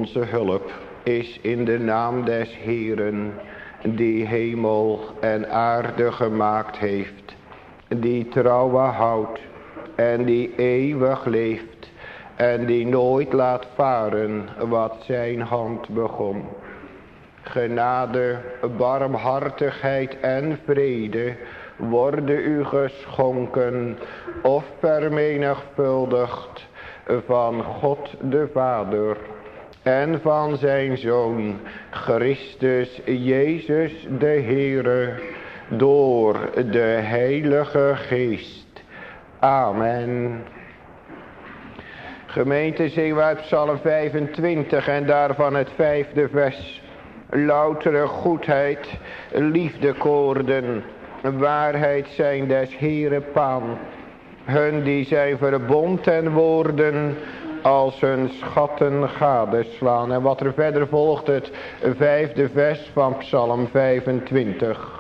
Onze hulp is in de naam des Heeren, die hemel en aarde gemaakt heeft, die trouwe houdt en die eeuwig leeft en die nooit laat varen wat zijn hand begon. Genade, barmhartigheid en vrede worden u geschonken of vermenigvuldigd van God de Vader en van zijn Zoon Christus Jezus de Heere door de Heilige Geest. Amen. Gemeente, zingen we uit Psalm 25 en daarvan het 5e vers. Loutere goedheid, liefdekoorden, waarheid zijn des Heere paan. Hun die zijn verbond en woorden als hun schatten gadeslaan. En wat er verder volgt, het 5e vers van Psalm 25.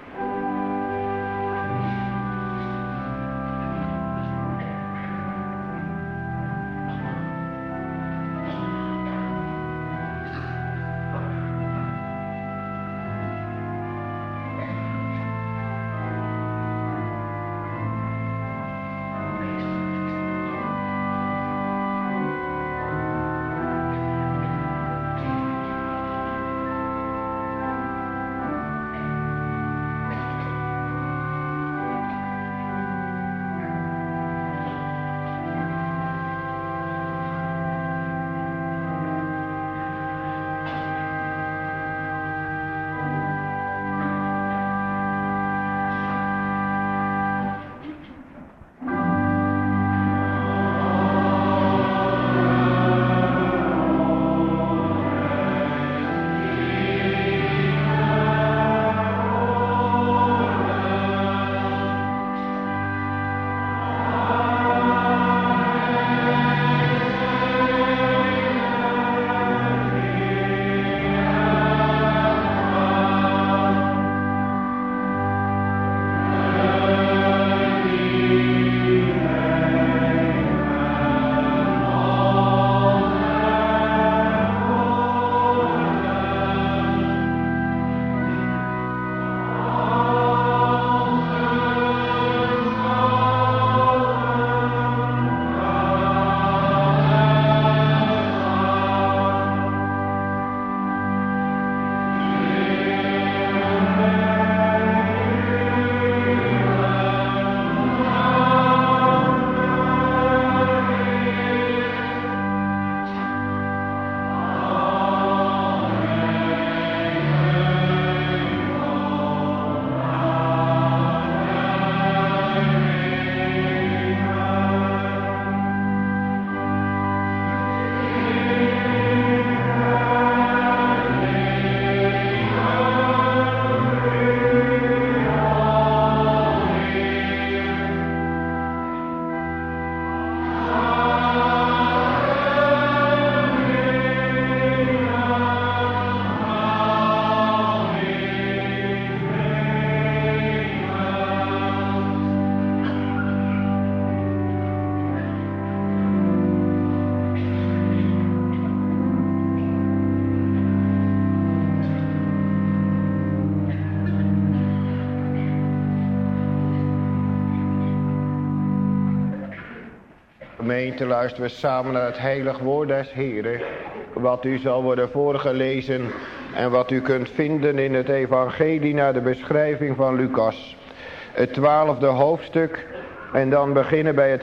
Gemeente, luisteren we samen naar het heilig woord des Heren, wat u zal worden voorgelezen en wat u kunt vinden in het evangelie naar de beschrijving van Lucas. Het 12e hoofdstuk en dan beginnen bij het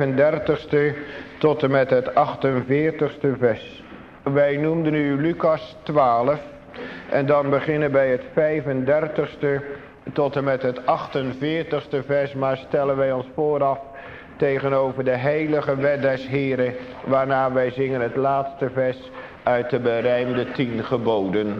35ste tot en met het 48ste vers. Wij noemden u Lucas 12 en dan beginnen bij het 35ste tot en met het 48ste vers, maar stellen wij ons vooraf tegenover de heilige wet des Heren, waarna wij zingen het laatste vers uit de berijmde 10 geboden.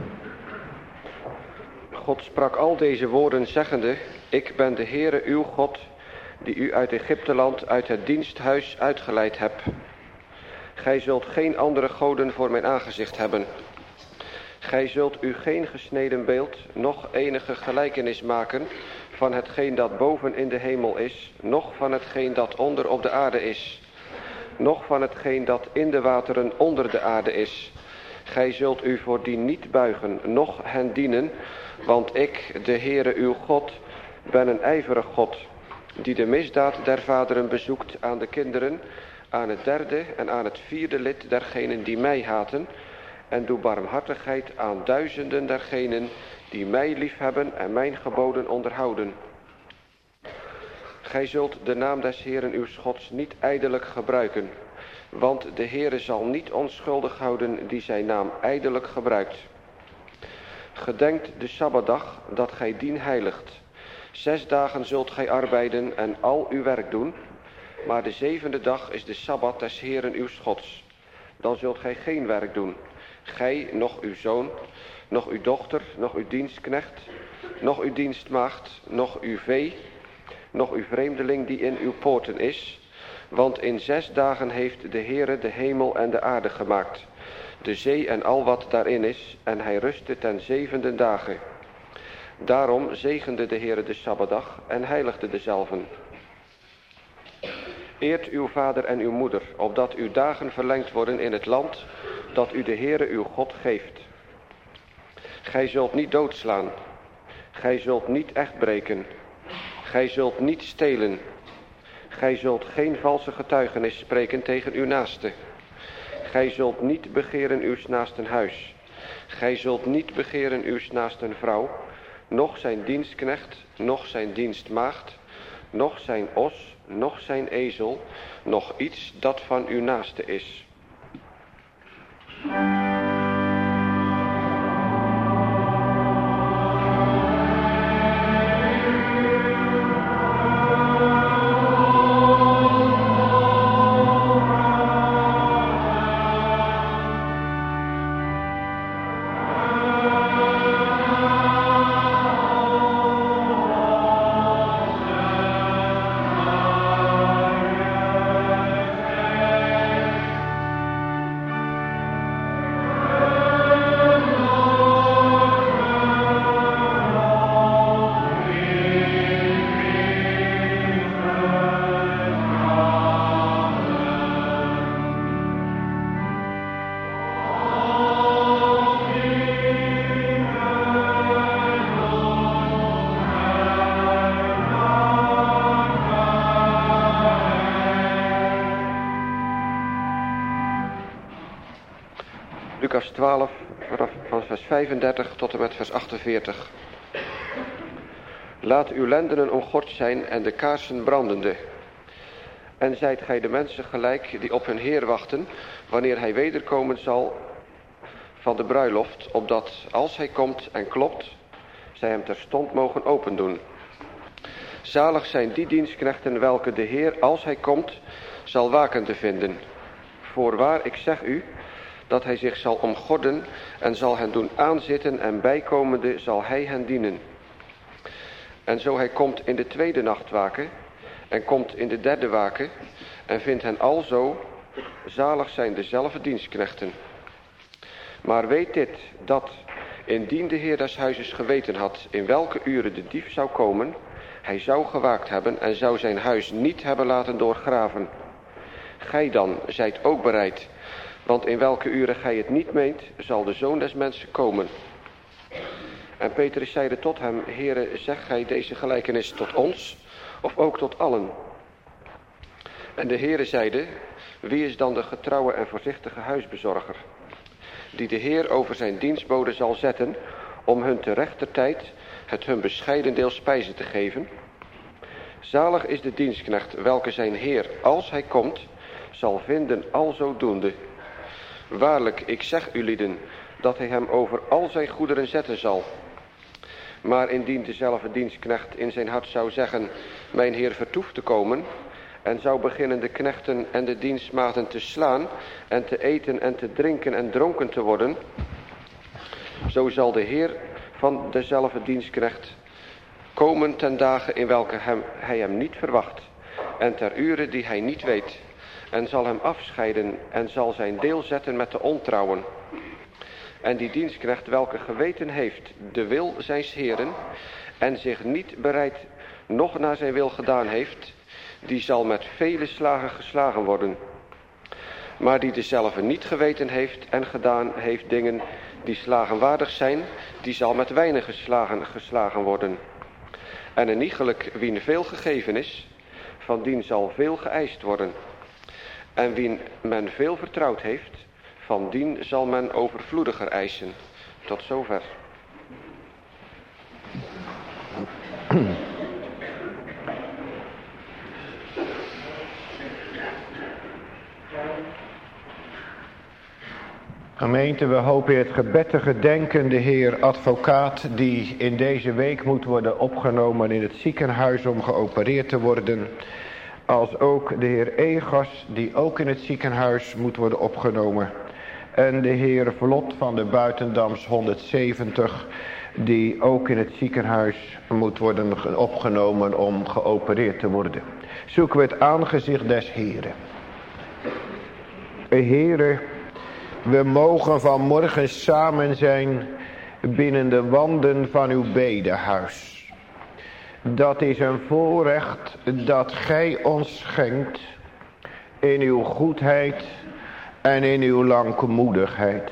God sprak al deze woorden zeggende: Ik ben de Heere uw God, die u uit Egypteland, uit het diensthuis uitgeleid heb. Gij zult geen andere goden voor mijn aangezicht hebben. Gij zult u geen gesneden beeld, noch enige gelijkenis maken van hetgeen dat boven in de hemel is, noch van hetgeen dat onder op de aarde is, noch van hetgeen dat in de wateren onder de aarde is. Gij zult u voordien niet buigen, noch hen dienen, want ik, de Heere uw God, ben een ijverig God, die de misdaad der vaderen bezoekt aan de kinderen, aan het derde en aan het vierde lid dergenen die mij haten, en doe barmhartigheid aan duizenden dergenen die mij liefhebben en mijn geboden onderhouden. Gij zult de naam des Heeren uws Gods niet ijdelijk gebruiken, want de Heere zal niet onschuldig houden die zijn naam ijdelijk gebruikt. Gedenkt de Sabbatdag dat gij dien heiligt. 6 dagen zult gij arbeiden en al uw werk doen, maar de 7e dag is de Sabbat des Heeren uws Gods. Dan zult gij geen werk doen, gij, noch uw zoon, noch uw dochter, noch uw dienstknecht, noch uw dienstmaagd, noch uw vee, noch uw vreemdeling die in uw poorten is. Want in 6 dagen heeft de Heere de hemel en de aarde gemaakt, de zee en al wat daarin is, en hij rustte ten 7e dage. Daarom zegende de Heere de Sabbatdag en heiligde dezelven. Eert uw vader en uw moeder, opdat uw dagen verlengd worden in het land dat u de Heere uw God geeft. Gij zult niet doodslaan, gij zult niet echt breken, gij zult niet stelen, gij zult geen valse getuigenis spreken tegen uw naaste. Gij zult niet begeren uws naasten huis, gij zult niet begeren uws naasten vrouw, noch zijn dienstknecht, noch zijn dienstmaagd, noch zijn os, noch zijn ezel, noch iets dat van uw naaste is. Lucas 12, van vers 35 tot en met vers 48. Laat uw lendenen omgord zijn en de kaarsen brandende. En zijt gij de mensen gelijk die op hun Heer wachten, wanneer hij wederkomen zal van de bruiloft, opdat als hij komt en klopt, zij hem terstond mogen opendoen. Zalig zijn die dienstknechten welke de Heer, als hij komt, zal wakende vinden. Voorwaar, ik zeg u, dat hij zich zal omgorden en zal hen doen aanzitten en bijkomende zal hij hen dienen. En zo hij komt in de 2e nachtwaken en komt in de 3e waken en vindt hen alzo, zalig zijn dezelfde dienstknechten. Maar weet dit, dat indien de Heer des huizes geweten had in welke uren de dief zou komen, hij zou gewaakt hebben en zou zijn huis niet hebben laten doorgraven. Gij dan zijt ook bereid, want in welke uren gij het niet meent, zal de Zoon des Mensen komen. En Petrus zeide tot hem, Heere, zeg gij deze gelijkenis tot ons, of ook tot allen? En de Heere zeide, wie is dan de getrouwe en voorzichtige huisbezorger, die de Heer over zijn dienstboden zal zetten, om hun te rechter tijd het hun bescheiden deel spijze te geven? Zalig is de dienstknecht, welke zijn Heer, als hij komt, zal vinden alzo doende. Waarlijk, ik zeg u lieden, dat hij hem over al zijn goederen zetten zal. Maar indien dezelfde dienstknecht in zijn hart zou zeggen, mijn Heer vertoeft te komen, en zou beginnen de knechten en de dienstmaagden te slaan, en te eten en te drinken en dronken te worden, zo zal de Heer van dezelfde dienstknecht komen ten dagen in welke hij hem niet verwacht, en ter ure die hij niet weet, en zal hem afscheiden en zal zijn deel zetten met de ontrouwen. En die dienstknecht welke geweten heeft de wil zijns Heeren, en zich niet bereid nog naar zijn wil gedaan heeft, die zal met vele slagen geslagen worden. maar die dezelfde niet geweten heeft en gedaan heeft dingen die slagenwaardig zijn, die zal met weinig geslagen worden. En een iegelijk wien veel gegeven is, van dien zal veel geëist worden. En wien men veel vertrouwd heeft, van dien zal men overvloediger eisen. Tot zover. Gemeente, we hopen het gebed te gedenken, de heer advocaat die in deze week moet worden opgenomen in het ziekenhuis om geopereerd te worden. Als ook de heer Egas die ook in het ziekenhuis moet worden opgenomen. En de heer Vlot van de Buitendams 170 die ook in het ziekenhuis moet worden opgenomen om geopereerd te worden. Zoeken we het aangezicht des Heren. Heren, we mogen vanmorgen samen zijn binnen de wanden van uw bedehuis. Dat is een voorrecht dat gij ons schenkt in uw goedheid en in uw langmoedigheid.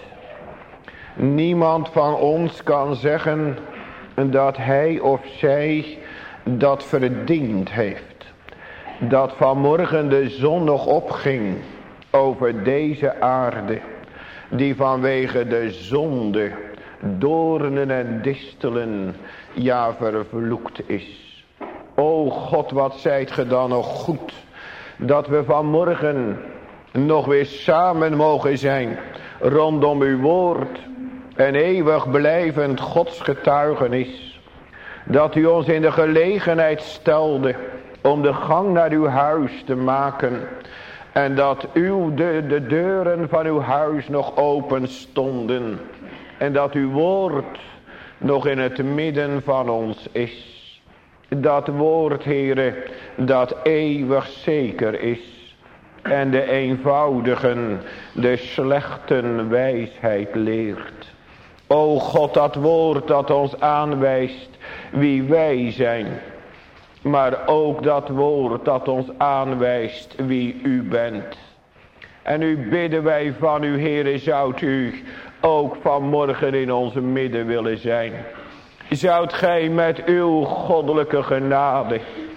Niemand van ons kan zeggen dat hij of zij dat verdiend heeft. Dat vanmorgen de zon nog opging over deze aarde, die vanwege de zonde, doornen en distelen, ja vervloekt is. O God, wat zijt ge dan nog goed, dat we vanmorgen nog weer samen mogen zijn, rondom uw woord, en eeuwig blijvend Gods getuigenis. Dat u ons in de gelegenheid stelde, om de gang naar uw huis te maken, en dat de deuren van uw huis nog open stonden. En dat uw woord nog in het midden van ons is. Dat woord, Heere, dat eeuwig zeker is. En de eenvoudigen de slechten wijsheid leert. O God, dat woord dat ons aanwijst wie wij zijn. Maar ook dat woord dat ons aanwijst wie u bent. En nu bidden wij van u, Heere, zoudt u ook vanmorgen in onze midden willen zijn. Zoudt gij met uw goddelijke genade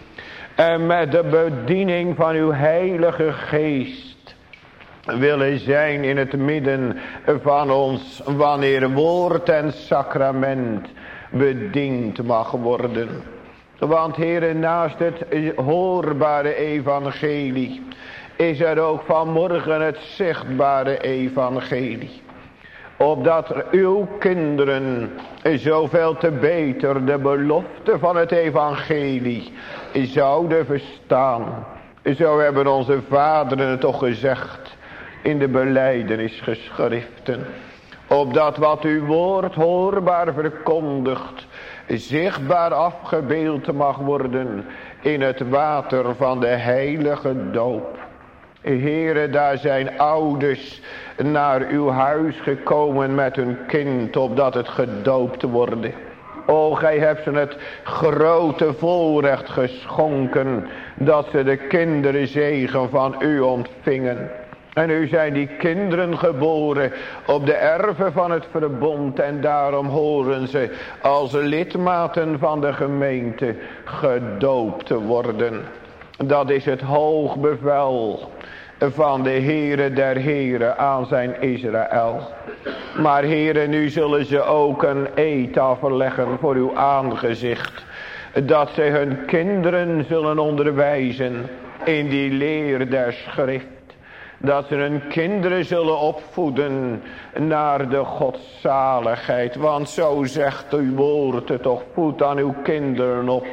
en met de bediening van uw heilige geest willen zijn in het midden van ons, wanneer woord en sacrament bediend mag worden. Want Heere, naast het hoorbare evangelie is er ook vanmorgen het zichtbare evangelie. Opdat uw kinderen zoveel te beter de belofte van het evangelie zouden verstaan. Zo hebben onze vaderen het toch gezegd in de belijdenisgeschriften. Opdat wat uw woord hoorbaar verkondigt, zichtbaar afgebeeld mag worden in het water van de heilige doop. Heere, daar zijn ouders naar uw huis gekomen met hun kind, opdat het gedoopt worden. O, gij hebt ze het grote voorrecht geschonken, dat ze de kinderzegen van u ontvingen. En nu zijn die kinderen geboren op de erven van het verbond. En daarom horen ze als lidmaten van de gemeente gedoopt te worden. Dat is het hoog bevel van de Heere der Heren aan zijn Israël. Maar Heere, nu zullen ze ook een eed afleggen voor uw aangezicht. Dat ze hun kinderen zullen onderwijzen in die leer der schrift. Dat ze hun kinderen zullen opvoeden naar de godzaligheid. Want zo zegt uw woord het toch, voed aan uw kinderen op.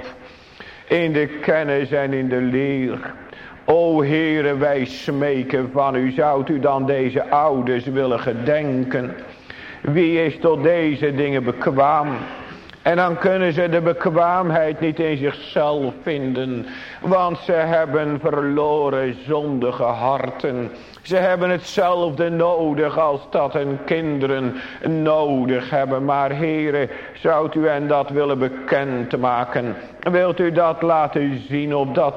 In de kennis en in de leer. O Heere, wij smeken van u. Zoudt u dan deze ouders willen gedenken? Wie is tot deze dingen bekwaam? En dan kunnen ze de bekwaamheid niet in zichzelf vinden. Want ze hebben verloren zondige harten. Ze hebben hetzelfde nodig als dat hun kinderen nodig hebben. Maar Heere, zoudt u hen dat willen bekendmaken. Wilt u dat laten zien, opdat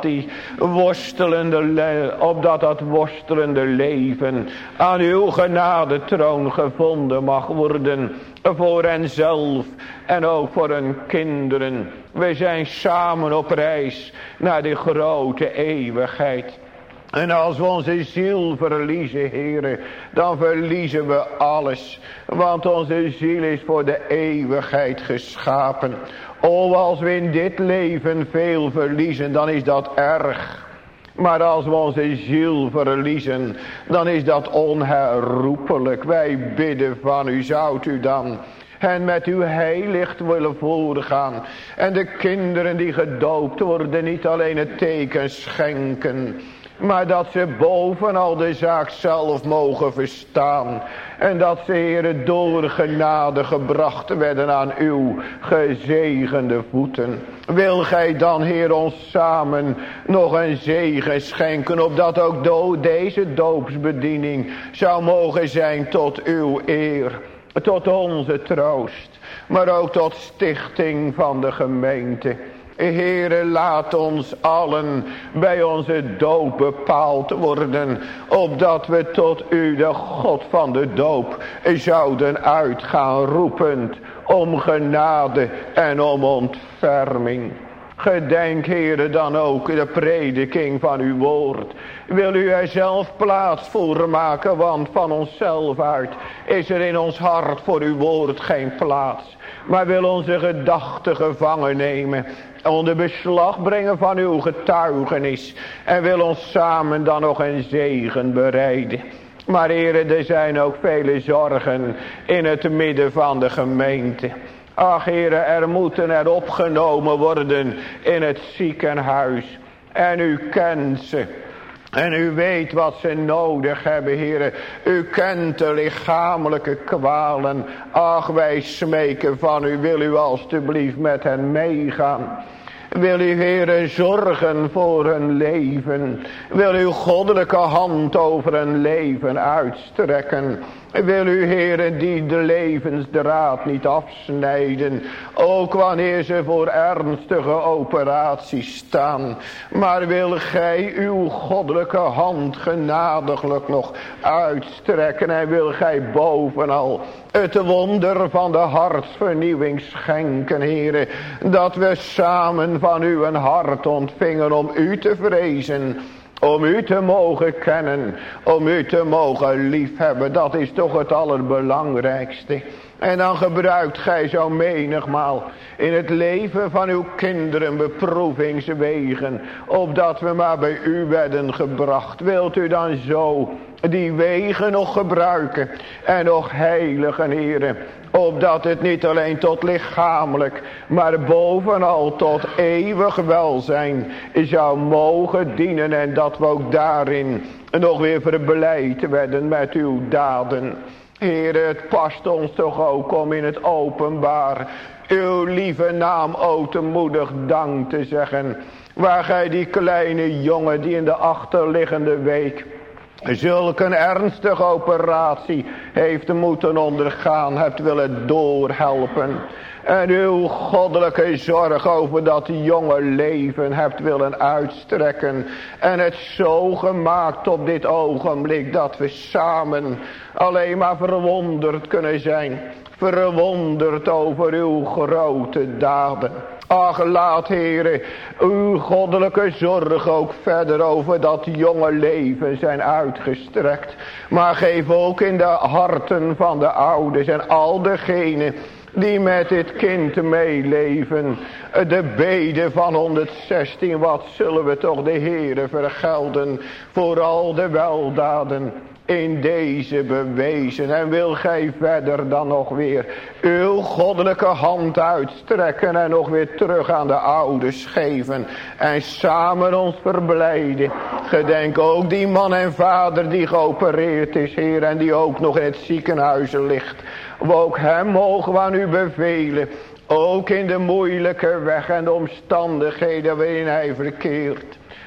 dat worstelende leven aan uw genadetroon gevonden mag worden. Voor henzelf en ook voor hun kinderen. We zijn samen op reis naar die grote eeuwigheid. En als we onze ziel verliezen, Heere, dan verliezen we alles. Want onze ziel is voor de eeuwigheid geschapen. O, als we in dit leven veel verliezen, dan is dat erg. Maar als we onze ziel verliezen, dan is dat onherroepelijk. Wij bidden van u, zoudt u dan en met uw heiligt willen voorgaan. En de kinderen die gedoopt worden, niet alleen het teken schenken, maar dat ze bovenal de zaak zelf mogen verstaan. En dat ze, Heere, door genade gebracht werden aan uw gezegende voeten. Wil gij dan, Heer, ons samen nog een zegen schenken, opdat ook deze doopsbediening zou mogen zijn tot uw eer, tot onze troost, maar ook tot stichting van de gemeente. Heere, laat ons allen bij onze doop bepaald worden, opdat we tot u, de God van de doop, zouden uitgaan roepend om genade en om ontferming. Gedenk, Heere, dan ook de prediking van uw woord. Wil u er zelf plaats voor maken, want van onszelf uit is er in ons hart voor uw woord geen plaats. Maar wil onze gedachten gevangen nemen, onder beslag brengen van uw getuigenis. En wil ons samen dan nog een zegen bereiden. Maar Heere, er zijn ook vele zorgen in het midden van de gemeente. Ach Heere, er moeten er opgenomen worden in het ziekenhuis. En u kent ze. En u weet wat ze nodig hebben, Heere. U kent de lichamelijke kwalen. Ach, wij smeken van u. Wil u alstublieft met hen meegaan. Wil u, Heere, zorgen voor hun leven. Wil uw goddelijke hand over hun leven uitstrekken. Wil u, Heere, die de levensdraad niet afsnijden. Ook wanneer ze voor ernstige operaties staan. Maar wil gij uw goddelijke hand genadiglijk nog uitstrekken. En wil gij bovenal het wonder van de hartsvernieuwing schenken, Heere. Dat we samen van u een hart ontvingen om u te vrezen. Om u te mogen kennen, om u te mogen liefhebben, dat is toch het allerbelangrijkste. En dan gebruikt gij zo menigmaal in het leven van uw kinderen beproevingswegen, opdat we maar bij u werden gebracht. Wilt u dan zo die wegen nog gebruiken en nog heiligen, Heere, opdat het niet alleen tot lichamelijk, maar bovenal tot eeuwig welzijn zou mogen dienen. En dat we ook daarin nog weer verblijd werden met uw daden. Heere, het past ons toch ook om in het openbaar uw lieve naam ootmoedig dank te zeggen. Waar gij die kleine jongen die in de achterliggende week zulk een ernstige operatie heeft moeten ondergaan, hebt willen doorhelpen. En uw goddelijke zorg over dat jonge leven hebt willen uitstrekken. En het zo gemaakt op dit ogenblik dat we samen alleen maar verwonderd kunnen zijn. Verwonderd over uw grote daden. Ach, laat, Heere, uw goddelijke zorg ook verder over dat jonge leven zijn uitgestrekt. Maar geef ook in de harten van de ouders en al degenen die met dit kind meeleven, de bede van 116, wat zullen we toch de Heere vergelden voor al de weldaden in deze bewezen. En wil gij verder dan nog weer uw goddelijke hand uitstrekken en nog weer terug aan de ouders geven en samen ons verblijden. Gedenk ook die man en vader die geopereerd is, Heer, en die ook nog in het ziekenhuis ligt. Ook hem mogen we aan u bevelen, ook in de moeilijke weg en de omstandigheden waarin hij verkeert.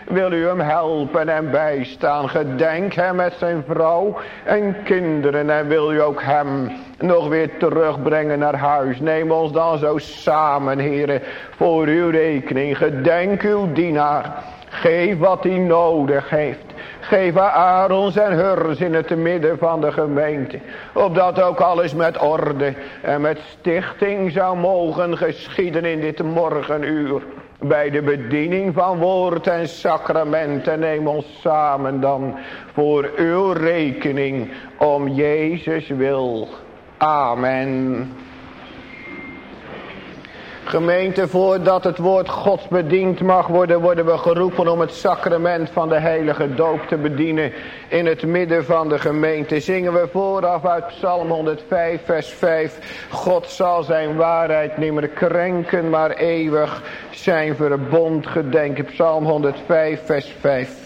wil u hem helpen en bijstaan. Gedenk hem met zijn vrouw en kinderen en wil u ook hem nog weer terugbrengen naar huis. Neem ons dan zo samen, Heere, voor uw rekening. Gedenk uw dienaar. Geef wat hij nodig heeft. Geef Aarons en Hurs in het midden van de gemeente. Opdat ook alles met orde en met stichting zou mogen geschieden in dit morgenuur. Bij de bediening van woord en sacrament. En neem ons samen dan voor uw rekening. Om Jezus wil. Amen. Gemeente, voordat het woord Gods bediend mag worden, worden we geroepen om het sacrament van de heilige doop te bedienen in het midden van de gemeente. Zingen we vooraf uit Psalm 105 vers 5. God zal zijn waarheid niet meer krenken, maar eeuwig zijn verbond gedenken. Psalm 105 vers 5.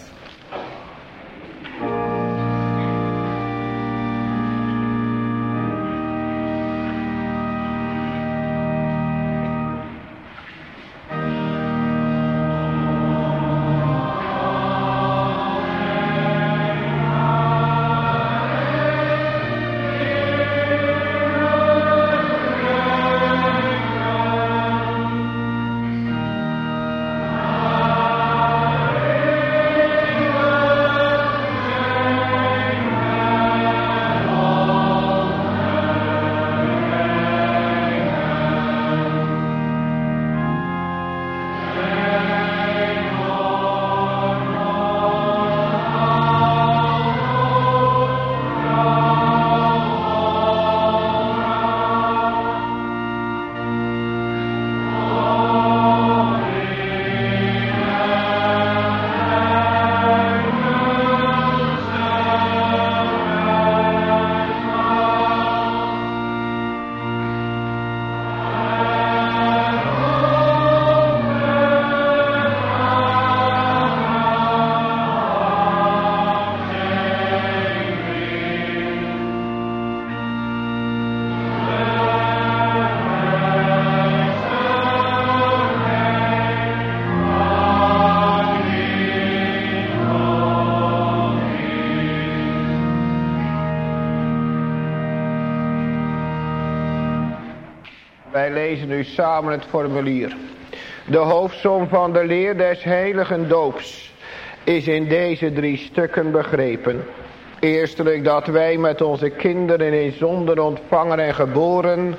Wij lezen nu samen het formulier. De hoofdsom van de leer des heiligen doops is in deze 3 stukken begrepen. Eerstelijk dat wij met onze kinderen in zonden ontvangen en geboren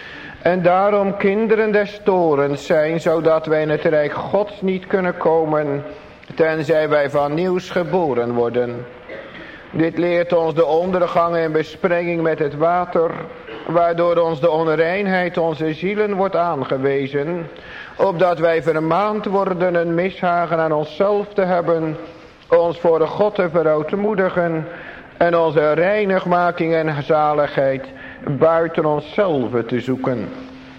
en daarom kinderen des torens zijn, zodat wij in het rijk Gods niet kunnen komen, tenzij wij van nieuws geboren worden. Dit leert ons de ondergang en besprenging met het water, waardoor ons de onreinheid onze zielen wordt aangewezen, opdat wij vermaand worden een mishagen aan onszelf te hebben, ons voor God te verootmoedigen en onze reinigmaking en zaligheid buiten onszelf te zoeken.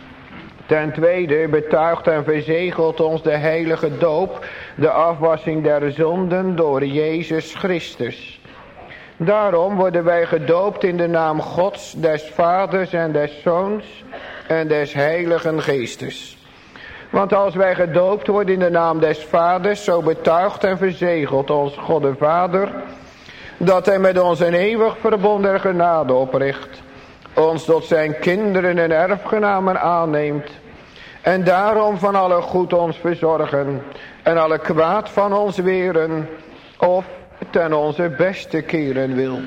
Ten tweede betuigt en verzegelt ons de heilige doop de afwassing der zonden door Jezus Christus. Daarom worden wij gedoopt in de naam Gods, des Vaders en des Zoons en des Heiligen Geestes. Want als wij gedoopt worden in de naam des Vaders, zo betuigt en verzegelt ons God de Vader, dat hij met ons een eeuwig verbond der genade opricht, ons tot zijn kinderen en erfgenamen aanneemt, en daarom van alle goed ons verzorgen en alle kwaad van ons weren, of ten onze beste keren wil.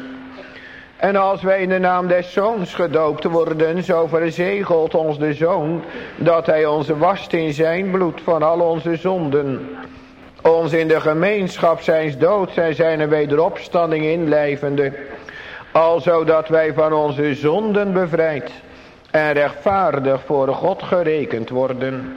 En als wij in de naam des Zoons gedoopt worden, zo verzegelt ons de Zoon, dat hij ons wast in zijn bloed van al onze zonden, ons in de gemeenschap zijns doods en zijn wederopstanding inlijvende, alzo dat wij van onze zonden bevrijd en rechtvaardig voor God gerekend worden.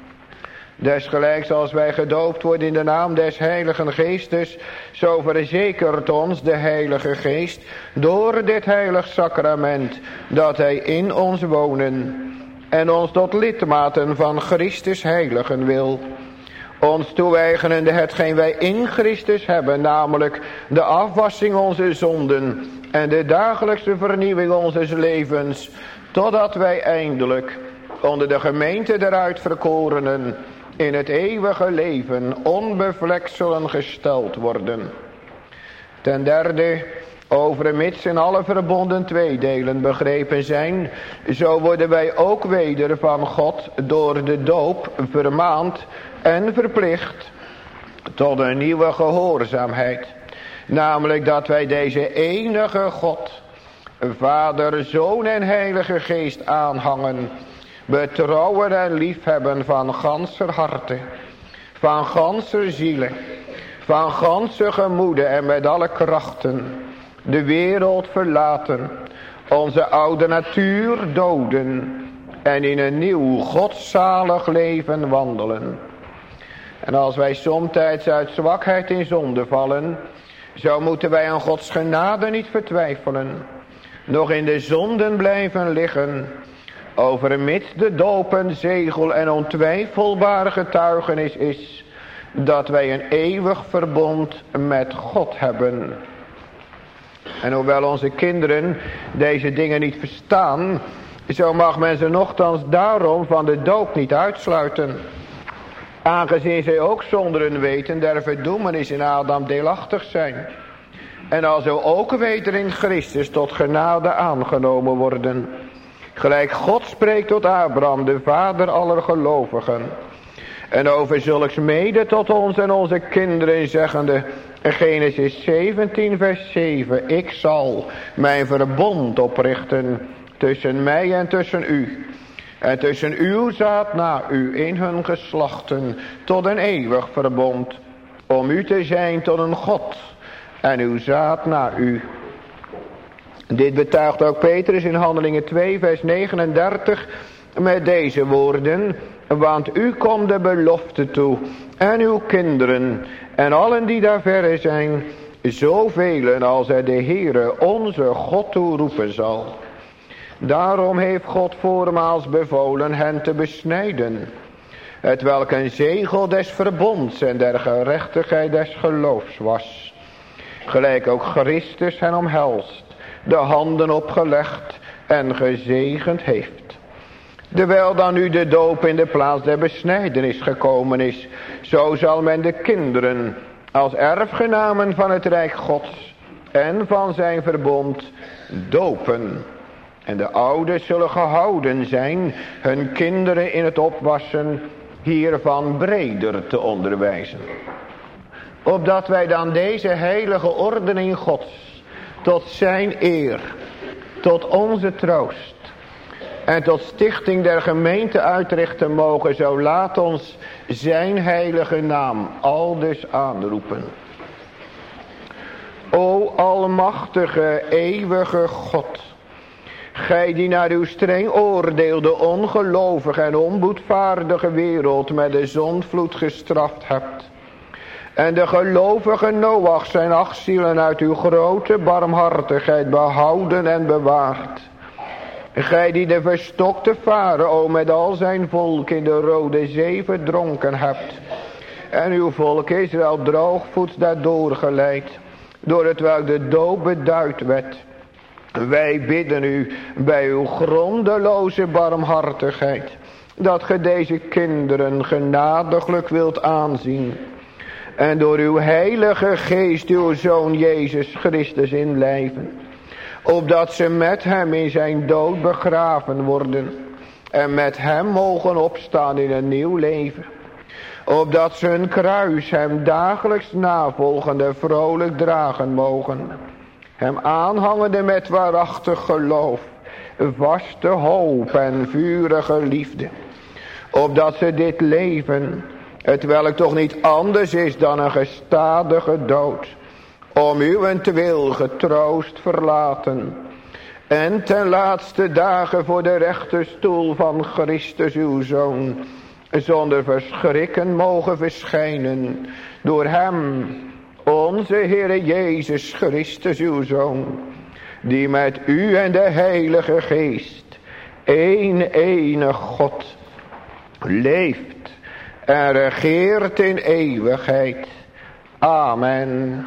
Desgelijks als wij gedoopt worden in de naam des Heiligen Geestes, zo verzekert ons de Heilige Geest door dit heilig sacrament dat hij in ons wonen en ons tot lidmaten van Christus heiligen wil. Ons toe-eigenende hetgeen wij in Christus hebben, namelijk de afwassing onze zonden en de dagelijkse vernieuwing onze levens, totdat wij eindelijk onder de gemeente der uitverkorenen in het eeuwige leven onbevlekt zullen gesteld worden. Ten derde, overmits in alle verbonden tweedelen begrepen zijn, zo worden wij ook weder van God door de doop vermaand en verplicht tot een nieuwe gehoorzaamheid. Namelijk dat wij deze enige God, Vader, Zoon en Heilige Geest aanhangen, betrouwen en liefhebben van ganser harte, van ganser zielen, van ganse gemoede en met alle krachten, de wereld verlaten, onze oude natuur doden en in een nieuw godzalig leven wandelen. En als wij somtijds uit zwakheid in zonde vallen, zo moeten wij aan Gods genade niet vertwijfelen, nog in de zonden blijven liggen, overmits de doop een zegel en ontwijfelbare getuigenis is, dat wij een eeuwig verbond met God hebben. En hoewel onze kinderen deze dingen niet verstaan, zo mag men ze nochtans daarom van de doop niet uitsluiten, aangezien zij ook zonder hun weten der verdoemenis in Adam deelachtig zijn, en alzo ook weder in Christus tot genade aangenomen worden, gelijk God spreekt tot Abraham, de vader aller gelovigen, en over zulks mede tot ons en onze kinderen zeggende, Genesis 17 vers 7, ik zal mijn verbond oprichten tussen mij en tussen u, en tussen uw zaad na u in hun geslachten, tot een eeuwig verbond, om u te zijn tot een God, en uw zaad na u. Dit betuigt ook Petrus in Handelingen 2 vers 39 met deze woorden, want u komt de belofte toe, en uw kinderen, en allen die daar verre zijn, zoveel als er de Heere onze God toe roepen zal. Daarom heeft God voormaals bevolen hen te besnijden, hetwelk een zegel des verbonds en der gerechtigheid des geloofs was. Gelijk ook Christus hen omhelst, de handen opgelegd en gezegend heeft. Terwijl dan nu de doop in de plaats der besnijdenis gekomen is, zo zal men de kinderen als erfgenamen van het Rijk Gods en van zijn verbond dopen. En de ouders zullen gehouden zijn hun kinderen in het opwassen hiervan breder te onderwijzen. Opdat wij dan deze heilige ordening Gods tot zijn eer, tot onze troost en tot stichting der gemeente uitrichten mogen, zo laat ons zijn heilige naam aldus aanroepen. O almachtige, eeuwige God, gij die naar uw streng oordeel de ongelovige en onboedvaardige wereld met de zondvloed gestraft hebt, en de gelovige Noach zijn 8 zielen uit uw grote barmhartigheid behouden en bewaard. Gij die de verstokte Farao met al zijn volk in de Rode Zee verdronken hebt, en uw volk Israël droogvoets daardoor geleid, door hetwelk de doop beduid werd. Wij bidden u bij uw grondeloze barmhartigheid, dat ge deze kinderen genadiglijk wilt aanzien, en door uw heilige geest uw Zoon Jezus Christus inlijven, opdat ze met hem in zijn dood begraven worden en met hem mogen opstaan in een nieuw leven, opdat ze hun kruis hem dagelijks navolgende vrolijk dragen mogen, hem aanhangende met waarachtig geloof, vaste hoop en vurige liefde, opdat ze dit leven, hetwelk toch niet anders is dan een gestadige dood, om uwentwil getroost verlaten, en ten laatste dagen voor de rechterstoel van Christus uw Zoon zonder verschrikken mogen verschijnen, door hem, onze Heere Jezus Christus uw Zoon, die met u en de Heilige Geest, één enig God, leeft en regeert in eeuwigheid. Amen.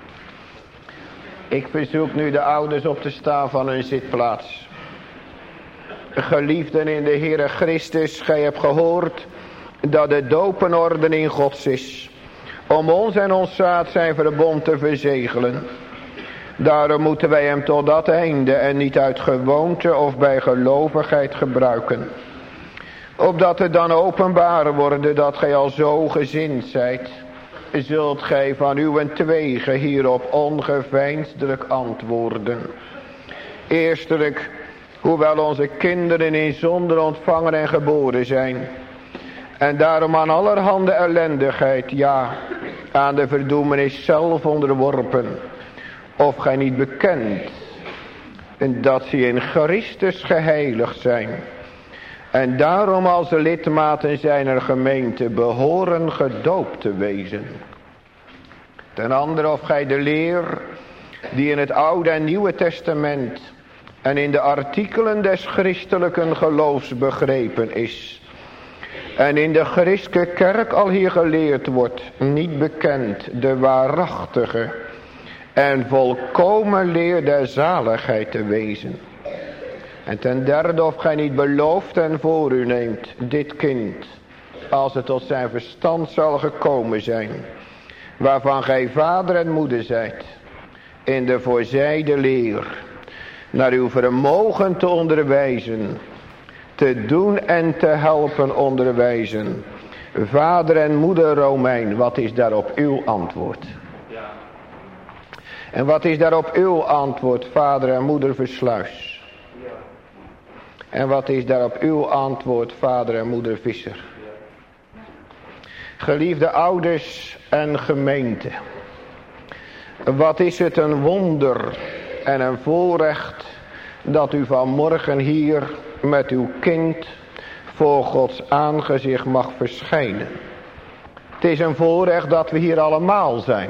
Ik verzoek nu de ouders op te staan van hun zitplaats. Geliefden in de Heere Christus, gij hebt gehoord dat de doop een ordening Gods is, om ons en ons zaad zijn verbond te verzegelen. Daarom moeten wij hem tot dat einde en niet uit gewoonte of bij gelovigheid gebruiken. Opdat het dan openbaar worden dat gij al zo gezind zijt, zult gij van uwentwege hierop ongeveinsdelijk antwoorden. Eerstelijk, hoewel onze kinderen in zonde ontvangen en geboren zijn, en daarom aan allerhande ellendigheid, ja, aan de verdoemenis zelf onderworpen, of gij niet bekend, en dat ze in Christus geheiligd zijn, en daarom als de lidmaten zijner gemeente behoren gedoopt te wezen. Ten andere of gij de leer die in het Oude en Nieuwe Testament en in de artikelen des christelijke geloofs begrepen is, en in de christelijke kerk al hier geleerd wordt, niet bekend, de waarachtige en volkomen leer der zaligheid te wezen. En ten derde of gij niet belooft en voor u neemt dit kind, als het tot zijn verstand zal gekomen zijn, waarvan gij vader en moeder zijt, in de voorzijde leer, naar uw vermogen te onderwijzen, te doen en te helpen onderwijzen. Vader en moeder Romein, wat is daarop uw antwoord? Ja. En wat is daarop uw antwoord, vader en moeder Versluis? Ja. En wat is daarop uw antwoord, vader en moeder Visser? Ja. Geliefde ouders en gemeente, wat is het een wonder en een voorrecht dat u vanmorgen hier met uw kind voor Gods aangezicht mag verschijnen. Het is een voorrecht dat we hier allemaal zijn.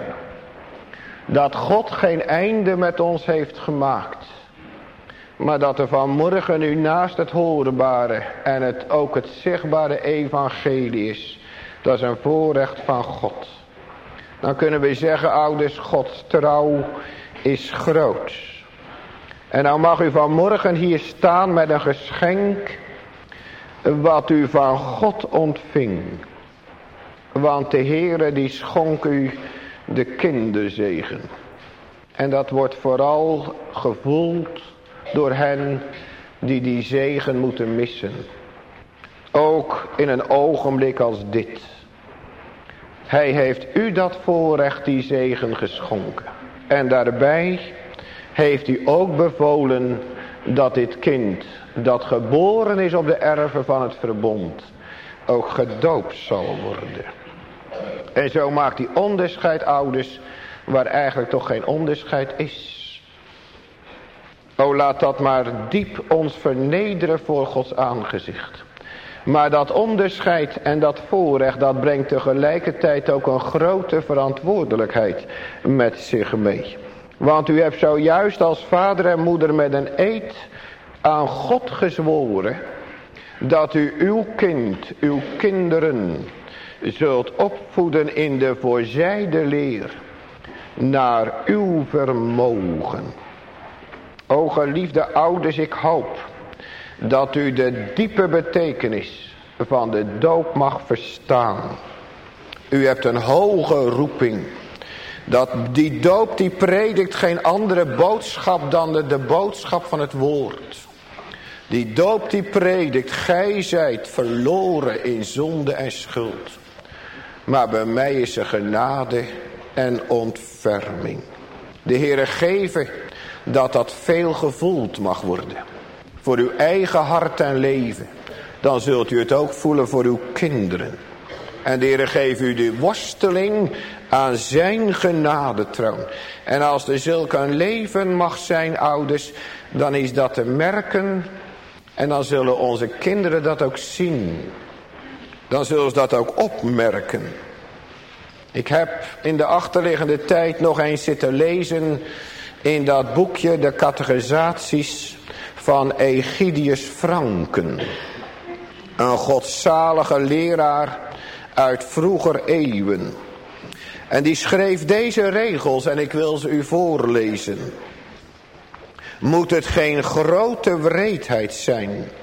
Dat God geen einde met ons heeft gemaakt. Maar dat er vanmorgen u naast het horenbare en ook het zichtbare evangelie is. Dat is een voorrecht van God. Dan kunnen we zeggen, ouders, Gods trouw is groot. En nou mag u vanmorgen hier staan met een geschenk wat u van God ontving. Want de Heere die schonk u de kinderzegen. En dat wordt vooral gevoeld door hen die zegen moeten missen. Ook in een ogenblik als dit. Hij heeft u dat voorrecht, die zegen, geschonken. En daarbij heeft hij ook bevolen dat dit kind, dat geboren is op de erven van het verbond, ook gedoopt zal worden. En zo maakt hij onderscheid, ouders, waar eigenlijk toch geen onderscheid is. O, laat dat maar diep ons vernederen voor Gods aangezicht. Maar dat onderscheid en dat voorrecht, dat brengt tegelijkertijd ook een grote verantwoordelijkheid met zich mee. Want u hebt zojuist als vader en moeder met een eed aan God gezworen dat u uw kind, uw kinderen zult opvoeden in de voorzijde leer naar uw vermogen. O geliefde ouders, ik hoop dat u de diepe betekenis van de doop mag verstaan. U hebt een hoge roeping. Dat die doop die predikt geen andere boodschap dan de boodschap van het woord. Die doop die predikt, gij zijt verloren in zonde en schuld. Maar bij mij is er genade en ontferming. De Heere geven dat veel gevoeld mag worden. Voor uw eigen hart en leven. Dan zult u het ook voelen voor uw kinderen. En de Heere geeft u de worsteling aan zijn genadetroon. En als er zulk een leven mag zijn, ouders, dan is dat te merken. En dan zullen onze kinderen dat ook zien. Dan zullen ze dat ook opmerken. Ik heb in de achterliggende tijd nog eens zitten lezen in dat boekje, de catechisaties van Egidius Franken. Een godzalige leraar uit vroeger eeuwen. En die schreef deze regels en ik wil ze u voorlezen. Moet het geen grote wreedheid zijn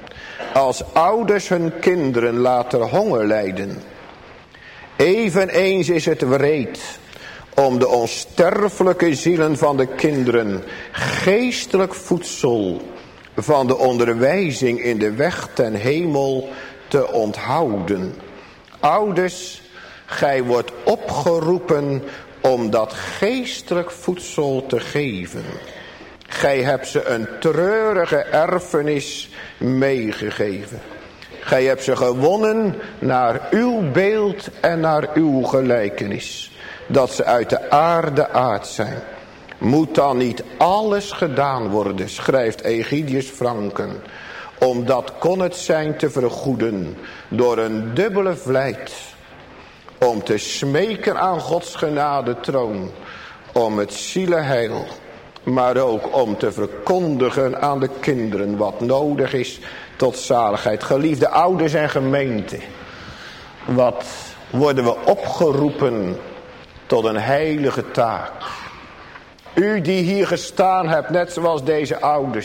Als ouders hun kinderen laten honger lijden. Eveneens is het wreed om de onsterfelijke zielen van de kinderen geestelijk voedsel van de onderwijzing in de weg ten hemel te onthouden. Ouders, gij wordt opgeroepen om dat geestelijk voedsel te geven. Gij hebt ze een treurige erfenis meegegeven. Gij hebt ze gewonnen naar uw beeld en naar uw gelijkenis. Dat ze uit de aard zijn. Moet dan niet alles gedaan worden, schrijft Egidius Franken. Omdat kon het zijn te vergoeden door een dubbele vlijt. Om te smeken aan Gods genade troon. Om het zielenheil. Maar ook om te verkondigen aan de kinderen wat nodig is tot zaligheid. Geliefde ouders en gemeente. Wat worden we opgeroepen tot een heilige taak. U die hier gestaan hebt, net zoals deze ouders.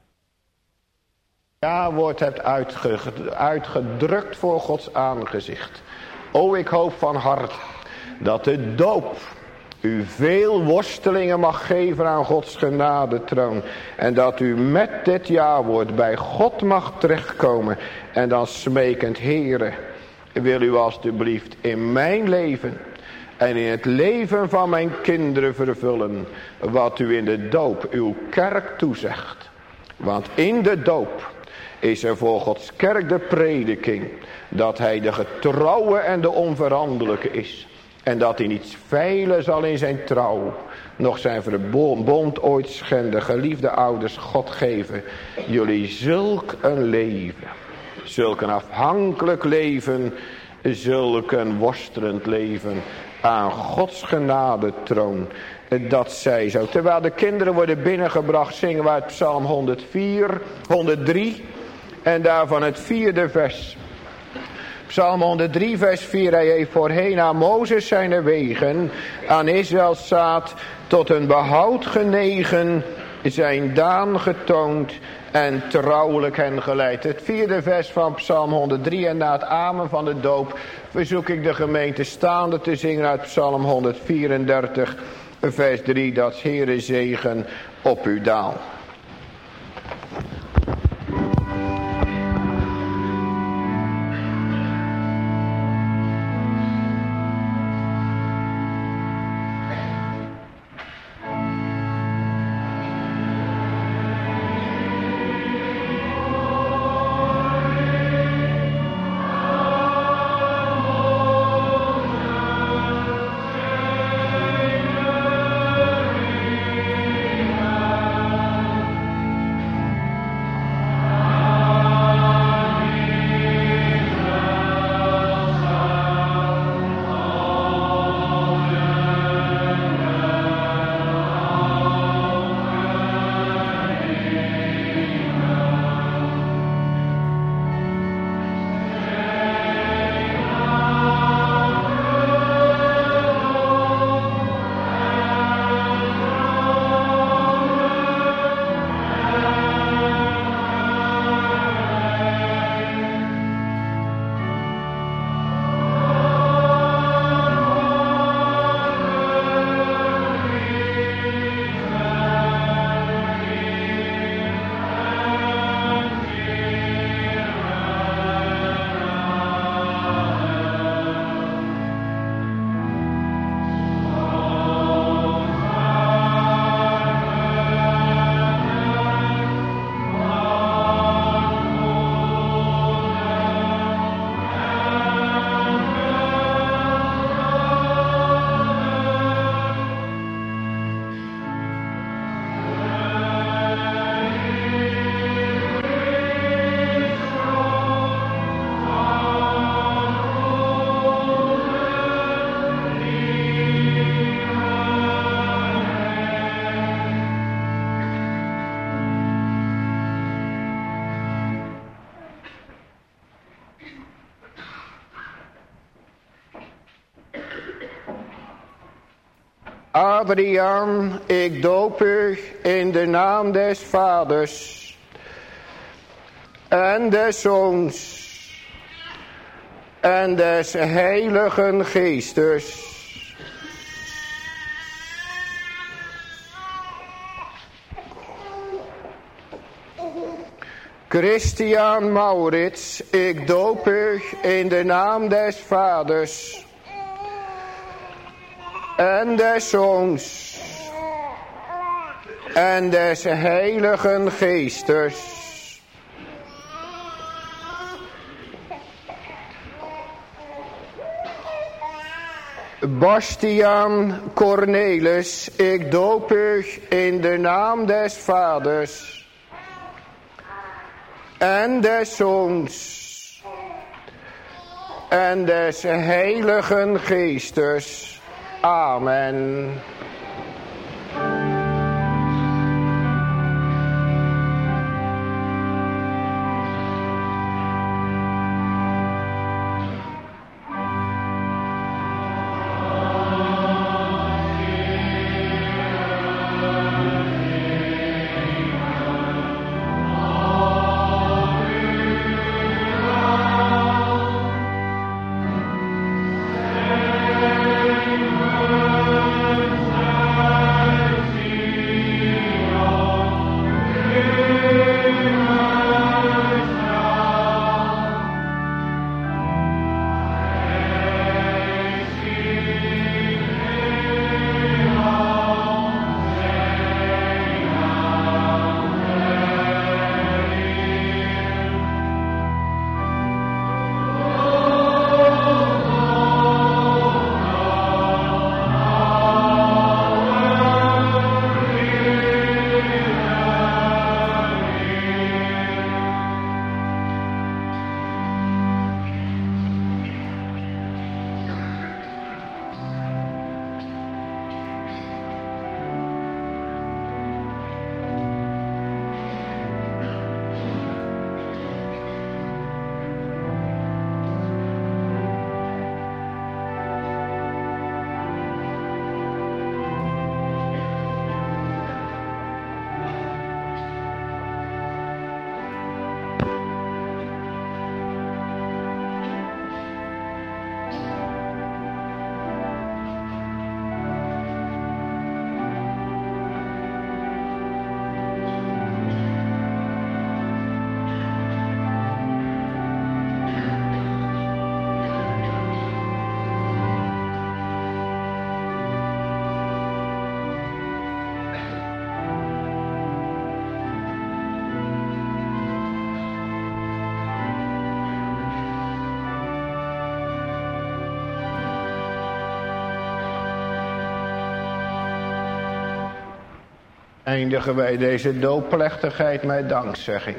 Ja, woord hebt uitgedrukt voor Gods aangezicht. O, ik hoop van harte dat de doop u veel worstelingen mag geven aan Gods genadetroon. En dat u met dit jawoord bij God mag terechtkomen. En dan smekend, Heere, wil u alstublieft in mijn leven en in het leven van mijn kinderen vervullen wat u in de doop uw kerk toezegt. Want in de doop is er voor Gods kerk de prediking dat hij de getrouwe en de onveranderlijke is. En dat hij niets veilen zal in zijn trouw, nog zijn verbond ooit schenden. Geliefde ouders, God geven jullie zulk een leven, zulk een afhankelijk leven, zulk een worstelend leven aan Gods genadetroon. Dat zij zo. Terwijl de kinderen worden binnengebracht, zingen we uit Psalm 103 en daarvan het 4e vers. Psalm 103 vers 4. Hij heeft voorheen aan Mozes zijn wegen, aan Israëls zaad tot een behoud genegen, zijn daan getoond en trouwelijk hen geleid. Het 4e vers van Psalm 103 en na het amen van de doop verzoek ik de gemeente staande te zingen uit Psalm 134 vers 3. Dat Heere zegen op u daalt. Adriaan, ik doop u in de naam des Vaders en des Zoons en des Heiligen Geestes. Christian Maurits, ik doop u in de naam des Vaders en des Zoons en des Heiligen Geestes. Bastiaan Cornelis, ik doop u in de naam des Vaders en des Zoons en des Heiligen Geestes. Amen. Eindigen wij deze doopplechtigheid met dankzegging.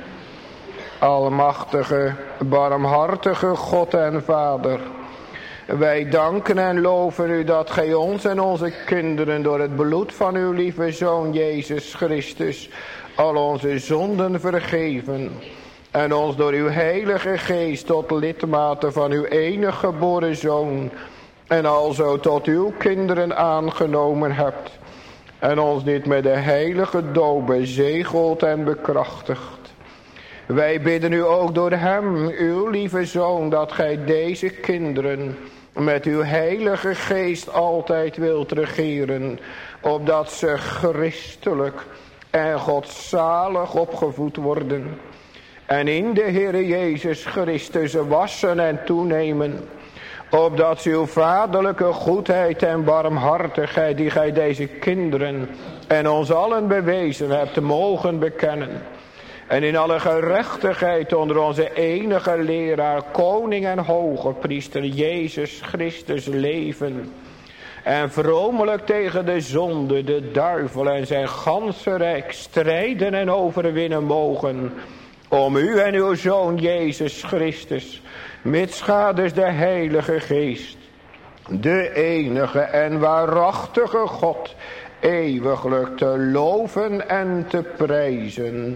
Almachtige, barmhartige God en Vader, wij danken en loven u dat gij ons en onze kinderen door het bloed van uw lieve Zoon Jezus Christus al onze zonden vergeven en ons door uw Heilige Geest tot lidmaten van uw enige geboren Zoon en alzo tot uw kinderen aangenomen hebt en ons dit met de heilige doop bezegeld en bekrachtigt. Wij bidden u ook door hem, uw lieve Zoon, dat gij deze kinderen met uw Heilige Geest altijd wilt regeren, opdat ze christelijk en godzalig opgevoed worden en in de Heere Jezus Christus wassen en toenemen, opdat ze uw vaderlijke goedheid en barmhartigheid die gij deze kinderen en ons allen bewezen hebt mogen bekennen en in alle gerechtigheid onder onze enige leraar, koning en hoge priester Jezus Christus leven en vromelijk tegen de zonde, de duivel en zijn ganse rijk strijden en overwinnen mogen, om u en uw Zoon Jezus Christus, mitsgaders de Heilige Geest, de enige en waarachtige God, eeuwiglijk te loven en te prijzen.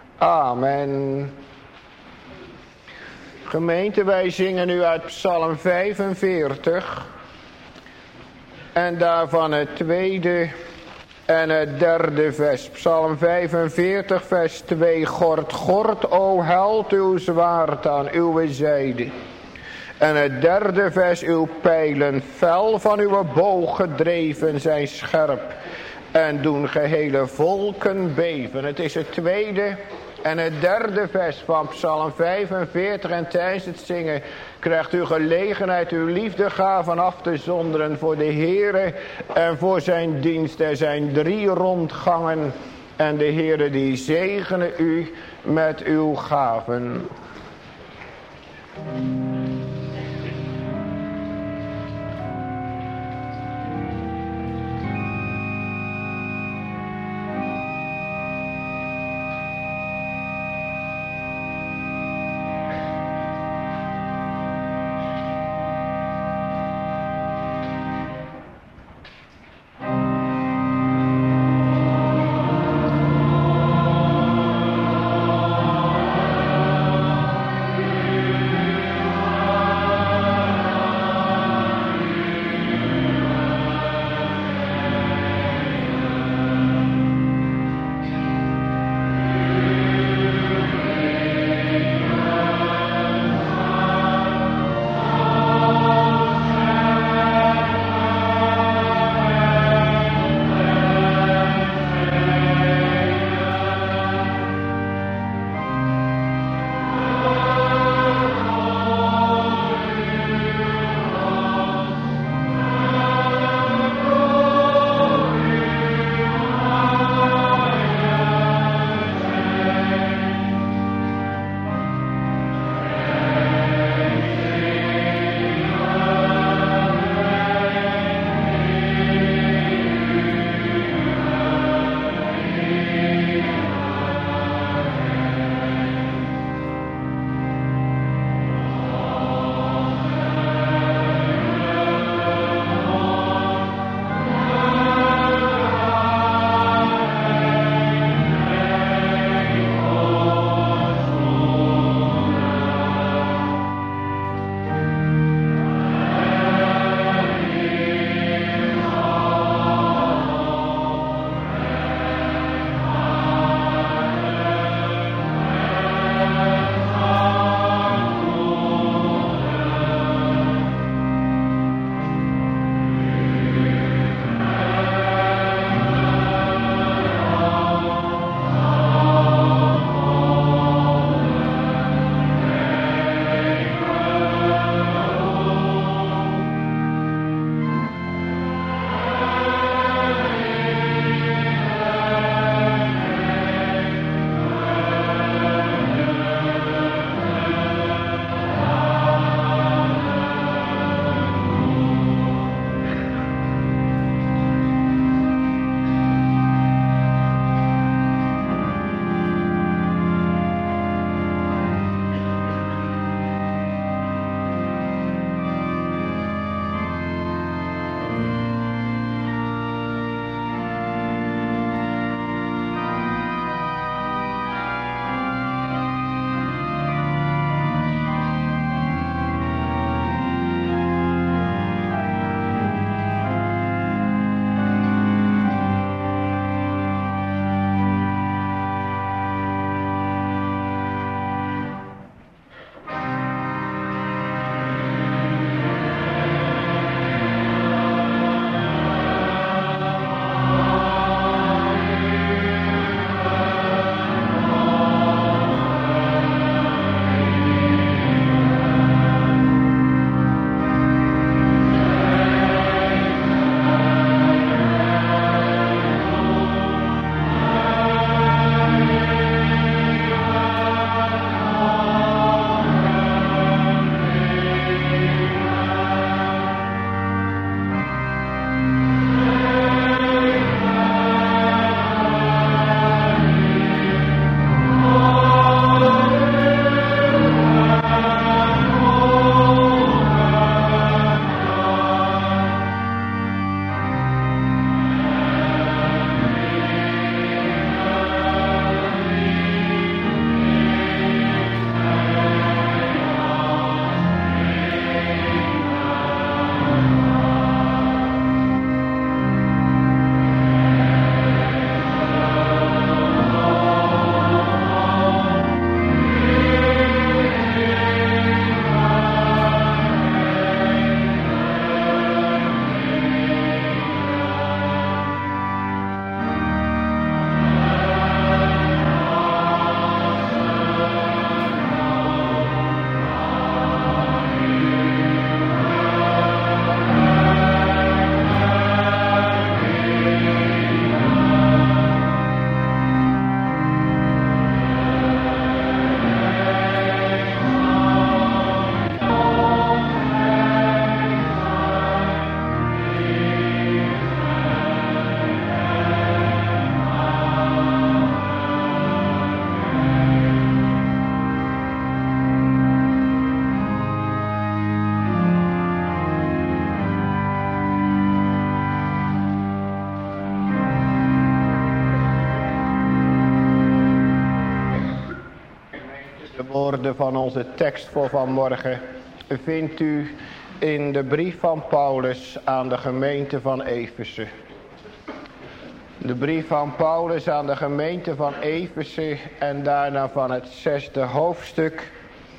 Amen. Gemeente, wij zingen nu uit Psalm 45 en daarvan het tweede En het derde vers, Psalm 45 vers 2. Gord, o held uw zwaard aan uw zijde. En het derde vers, uw pijlen fel van uw boog gedreven zijn scherp. En doen gehele volken beven. Het is het tweede en het derde vers van Psalm 45. En tijdens het zingen krijgt u gelegenheid uw liefdegaven af te zonderen voor de Heere en voor zijn dienst. Er zijn 3 rondgangen en de Heere die zegene u met uw gaven. De woorden van onze tekst voor vanmorgen vindt u in de brief van Paulus aan de gemeente van Efeze. De brief van Paulus aan de gemeente van Efeze en daarna van het 6e hoofdstuk.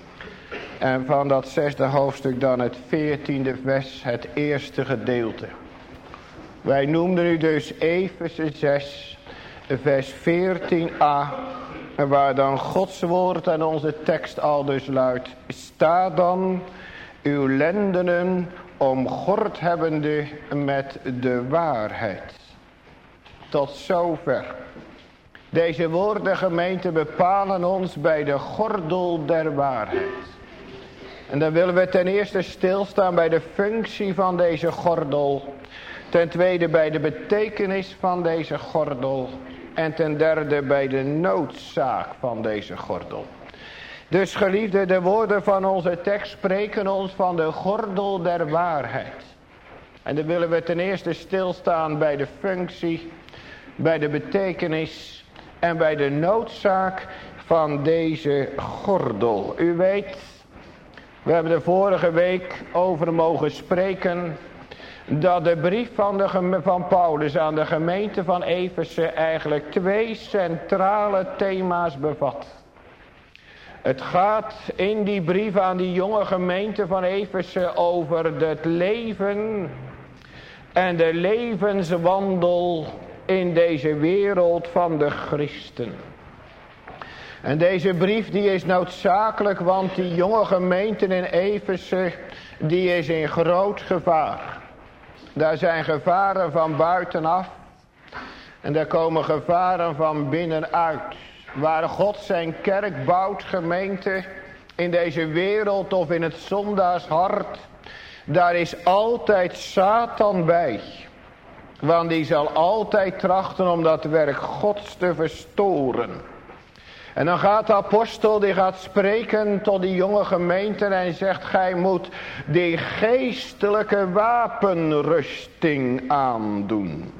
En van dat 6e hoofdstuk dan het 14e vers, het eerste gedeelte. Wij noemden u dus Efeze 6, vers 14a. Waar dan Gods woord en onze tekst al dus luidt. Sta dan uw lendenen omgord hebbende met de waarheid. Tot zover. Deze woorden, gemeente, bepalen ons bij de gordel der waarheid. En dan willen we ten eerste stilstaan bij de functie van deze gordel. Ten tweede bij de betekenis van deze gordel. En ten derde bij de noodzaak van deze gordel. Dus geliefde, de woorden van onze tekst spreken ons van de gordel der waarheid. En dan willen we ten eerste stilstaan bij de functie, bij de betekenis en bij de noodzaak van deze gordel. U weet, we hebben de vorige week over mogen spreken dat de brief van Paulus aan de gemeente van Efeze eigenlijk 2 centrale thema's bevat. Het gaat in die brief aan die jonge gemeente van Efeze over het leven en de levenswandel in deze wereld van de christen. En deze brief die is noodzakelijk, want die jonge gemeente in Efeze die is in groot gevaar. Daar zijn gevaren van buitenaf. En daar komen gevaren van binnenuit. Waar God zijn kerk bouwt, gemeente, in deze wereld of in het zondaarshart. Daar is altijd Satan bij. Want die zal altijd trachten om dat werk Gods te verstoren. En dan gaat de apostel, die gaat spreken tot die jonge gemeente en zegt: gij moet die geestelijke wapenrusting aandoen.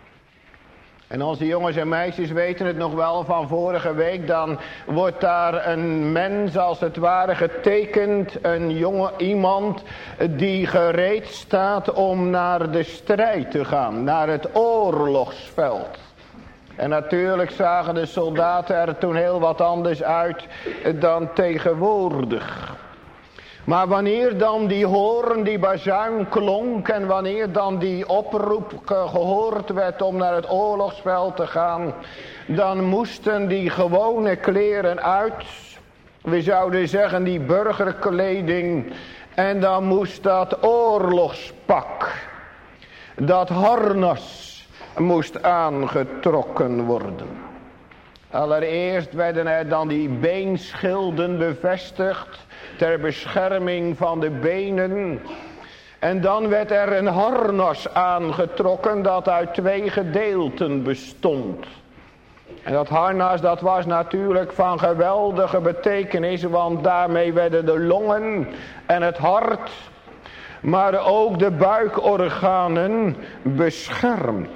En onze jongens en meisjes weten het nog wel van vorige week. Dan wordt daar een mens als het ware getekend. Een jonge iemand die gereed staat om naar de strijd te gaan. Naar het oorlogsveld. En natuurlijk zagen de soldaten er toen heel wat anders uit dan tegenwoordig. Maar wanneer dan die hoorn, die bazuin klonk en wanneer dan die oproep gehoord werd om naar het oorlogsveld te gaan, dan moesten die gewone kleren uit. We zouden zeggen die burgerkleding. En dan moest dat oorlogspak, dat harnas, moest aangetrokken worden. Allereerst werden er dan die beenschilden bevestigd ter bescherming van de benen. En dan werd er een harnas aangetrokken dat uit 2 gedeelten bestond. En dat harnas, dat was natuurlijk van geweldige betekenis, want daarmee werden de longen en het hart, maar ook de buikorganen beschermd.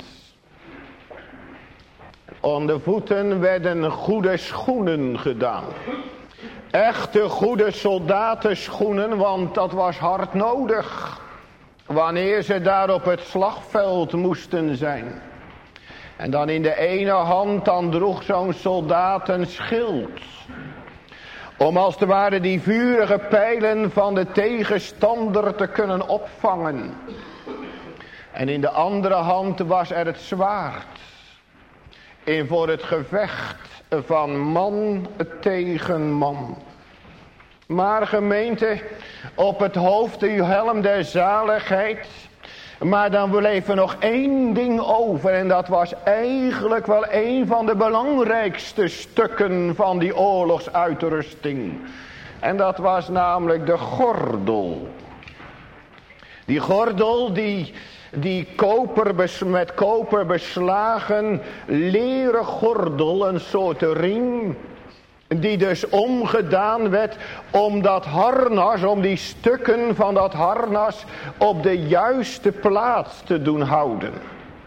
Aan de voeten werden goede schoenen gedaan. Echte goede soldatenschoenen, want dat was hard nodig. Wanneer ze daar op het slagveld moesten zijn. En dan in de ene hand dan droeg zo'n soldaat een schild. Om als het ware die vurige pijlen van de tegenstander te kunnen opvangen. En in de andere hand was er het zwaard. En voor het gevecht van man tegen man. Maar gemeente, op het hoofd de helm der zaligheid. Maar dan bleef er nog 1 ding over. En dat was eigenlijk wel een van de belangrijkste stukken van die oorlogsuitrusting. En dat was namelijk de gordel. Die gordel die met koper beslagen leren gordel, een soort riem, die dus omgedaan werd om dat harnas, om die stukken van dat harnas op de juiste plaats te doen houden.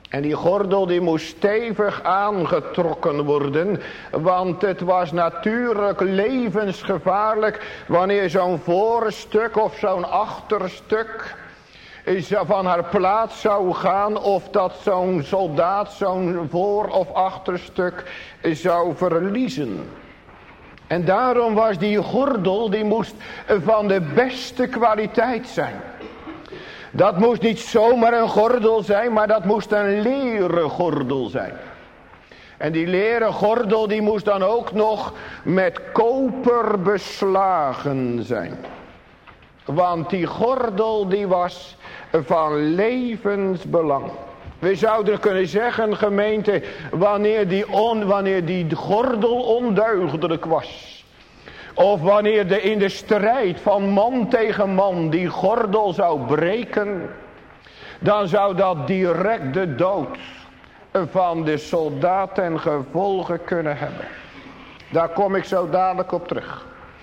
En die gordel die moest stevig aangetrokken worden. Want het was natuurlijk levensgevaarlijk wanneer zo'n voorstuk of zo'n achterstuk van haar plaats zou gaan. Of dat zo'n soldaat zo'n voor- of achterstuk zou verliezen. En daarom was die gordel, die moest van de beste kwaliteit zijn. Dat moest niet zomaar een gordel zijn, maar dat moest een leren gordel zijn. En die leren gordel die moest dan ook nog met koper beslagen zijn. Want die gordel die was van levensbelang. We zouden kunnen zeggen, gemeente, wanneer die gordel ondeugdelijk was. Of wanneer in de strijd van man tegen man die gordel zou breken. Dan zou dat direct de dood van de soldaat ten gevolge kunnen hebben. Daar kom ik zo dadelijk op terug.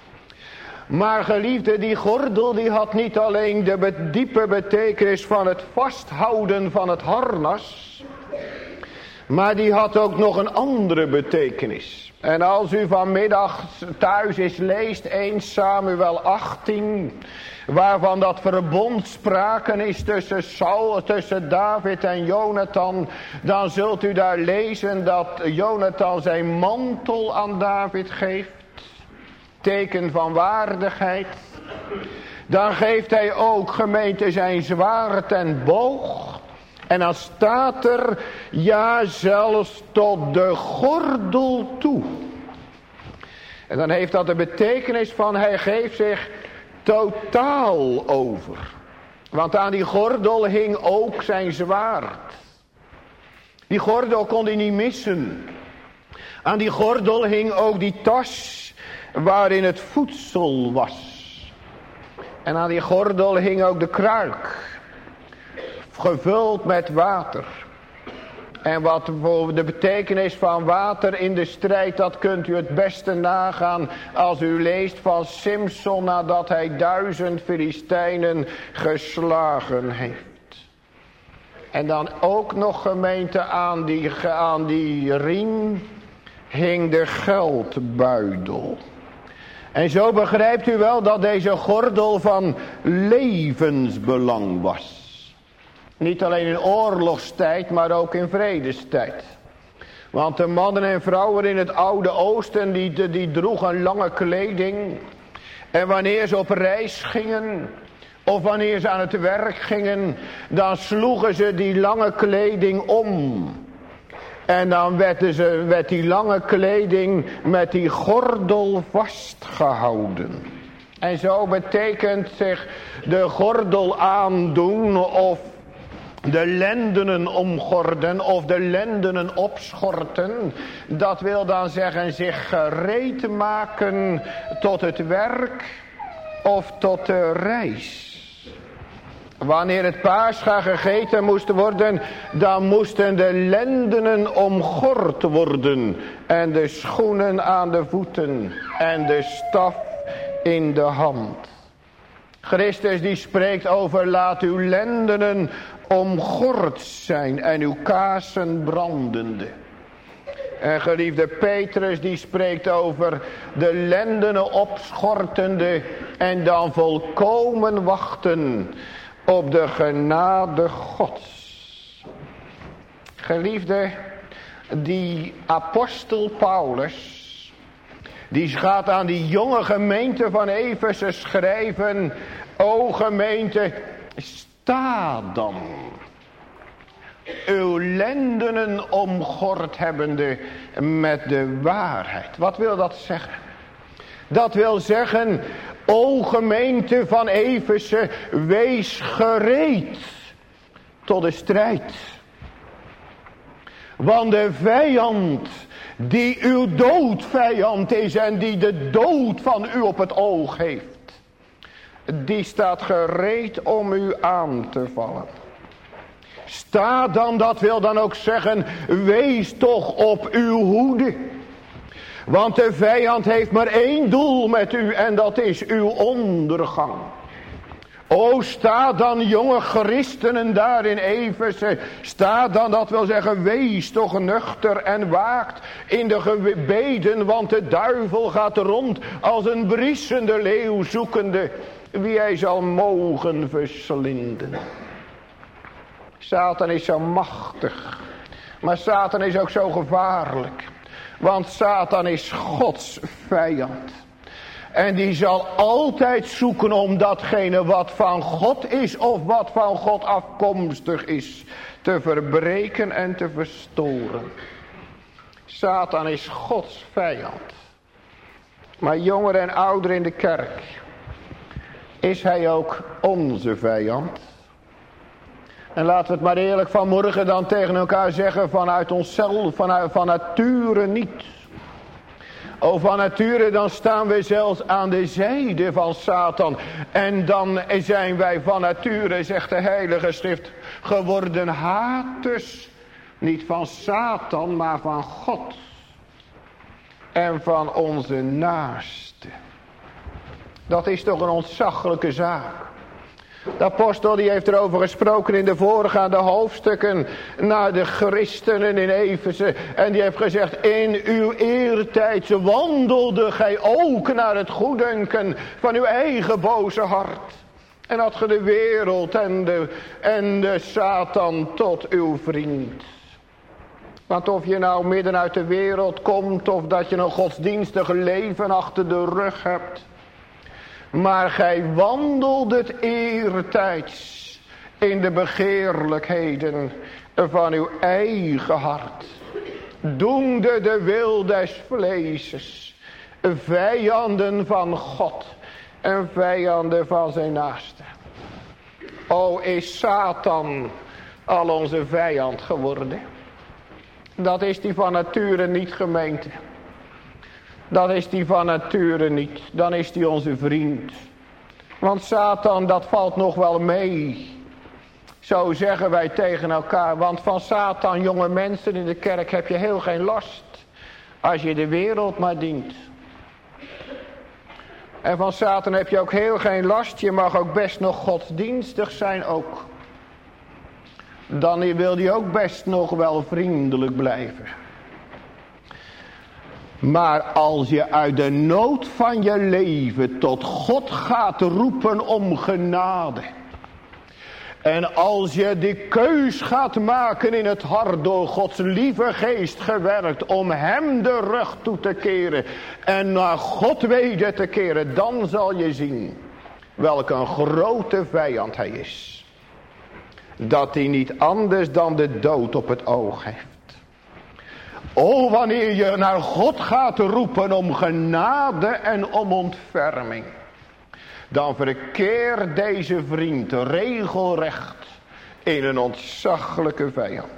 Maar geliefde, die gordel die had niet alleen de diepe betekenis van het vasthouden van het harnas. Maar die had ook nog een andere betekenis. En als u vanmiddag thuis eens leest 1 Samuel 18... waarvan dat verbond spraken is tussen David en Jonathan... dan zult u daar lezen dat Jonathan zijn mantel aan David geeft. Teken van waardigheid. Dan geeft hij ook, gemeente, zijn zwaard en boog. En dan staat er, ja, zelfs tot de gordel toe. En dan heeft dat de betekenis van hij geeft zich totaal over. Want aan die gordel hing ook zijn zwaard. Die gordel kon hij niet missen. Aan die gordel hing ook die tas waarin het voedsel was. En aan die gordel hing ook de kruik. Gevuld met water. En wat voor de betekenis van water in de strijd, dat kunt u het beste nagaan als u leest van Simson nadat hij 1000 Filistijnen geslagen heeft. En dan ook nog, gemeente, aan die riem hing de geldbuidel. En zo begrijpt u wel dat deze gordel van levensbelang was. Niet alleen in oorlogstijd, maar ook in vredestijd. Want de mannen en vrouwen in het Oude Oosten, die droegen lange kleding. En wanneer ze op reis gingen, of wanneer ze aan het werk gingen, dan sloegen ze die lange kleding om. En dan werd die lange kleding met die gordel vastgehouden. En zo betekent zich de gordel aandoen of de lendenen omgorden of de lendenen opschorten. Dat wil dan zeggen zich gereed maken tot het werk of tot de reis. Wanneer het Pascha gegeten moest worden, dan moesten de lendenen omgord worden. En de schoenen aan de voeten en de staf in de hand. Christus die spreekt over laat uw lendenen omgord zijn en uw kaarsen brandende. En geliefde Petrus die spreekt over de lendenen opschortende en dan volkomen wachten op de genade Gods. Geliefde, die apostel Paulus, die gaat aan die jonge gemeente van Efeze schrijven, o gemeente, sta dan, uw lendenen omgord hebbende met de waarheid. Wat wil dat zeggen? Dat wil zeggen, o gemeente van Efeze, wees gereed tot de strijd. Want de vijand die uw doodvijand is en die de dood van u op het oog heeft, die staat gereed om u aan te vallen. Sta dan, dat wil dan ook zeggen, wees toch op uw hoede. Want de vijand heeft maar één doel met u en dat is uw ondergang. O, sta dan jonge christenen daar in Efeze. Sta dan, dat wil zeggen, wees toch nuchter en waakt in de gebeden. Want de duivel gaat rond als een briesende leeuw zoekende wie hij zal mogen verslinden. Satan is zo machtig. Maar Satan is ook zo gevaarlijk. Want Satan is Gods vijand. En die zal altijd zoeken om datgene wat van God is of wat van God afkomstig is te verbreken en te verstoren. Satan is Gods vijand. Maar jonger en ouder in de kerk, is hij ook onze vijand? En laten we het maar eerlijk vanmorgen dan tegen elkaar zeggen, vanuit onszelf, van nature niet. Van nature dan staan we zelfs aan de zijde van Satan. En dan zijn wij van nature, zegt de Heilige Schrift, geworden haters. Niet van Satan, maar van God. En van onze naaste. Dat is toch een ontzaglijke zaak. De apostel die heeft erover gesproken in de voorgaande hoofdstukken naar de christenen in Efeze. En die heeft gezegd, in uw eertijds wandelde gij ook naar het goeddunken van uw eigen boze hart. En had ge de wereld en de Satan tot uw vriend. Want of je nou midden uit de wereld komt of dat je een godsdienstig leven achter de rug hebt. Maar gij wandeldet eertijds in de begeerlijkheden van uw eigen hart. Doende de wil des vleeses. Vijanden van God en vijanden van zijn naaste. O, is Satan al onze vijand geworden? Dat is die van nature niet, gemeente. Dat is die van nature niet. Dan is die onze vriend. Want Satan, dat valt nog wel mee. Zo zeggen wij tegen elkaar. Want van Satan, jonge mensen in de kerk, heb je heel geen last. Als je de wereld maar dient. En van Satan heb je ook heel geen last. Je mag ook best nog godsdienstig zijn ook. Dan wil hij ook best nog wel vriendelijk blijven. Maar als je uit de nood van je leven tot God gaat roepen om genade. En als je die keus gaat maken in het hart door Gods lieve geest gewerkt om hem de rug toe te keren en naar God weder te keren, dan zal je zien welke een grote vijand hij is. Dat hij niet anders dan de dood op het oog heeft. O, wanneer je naar God gaat roepen om genade en om ontferming. Dan verkeert deze vriend regelrecht in een ontzaglijke vijand.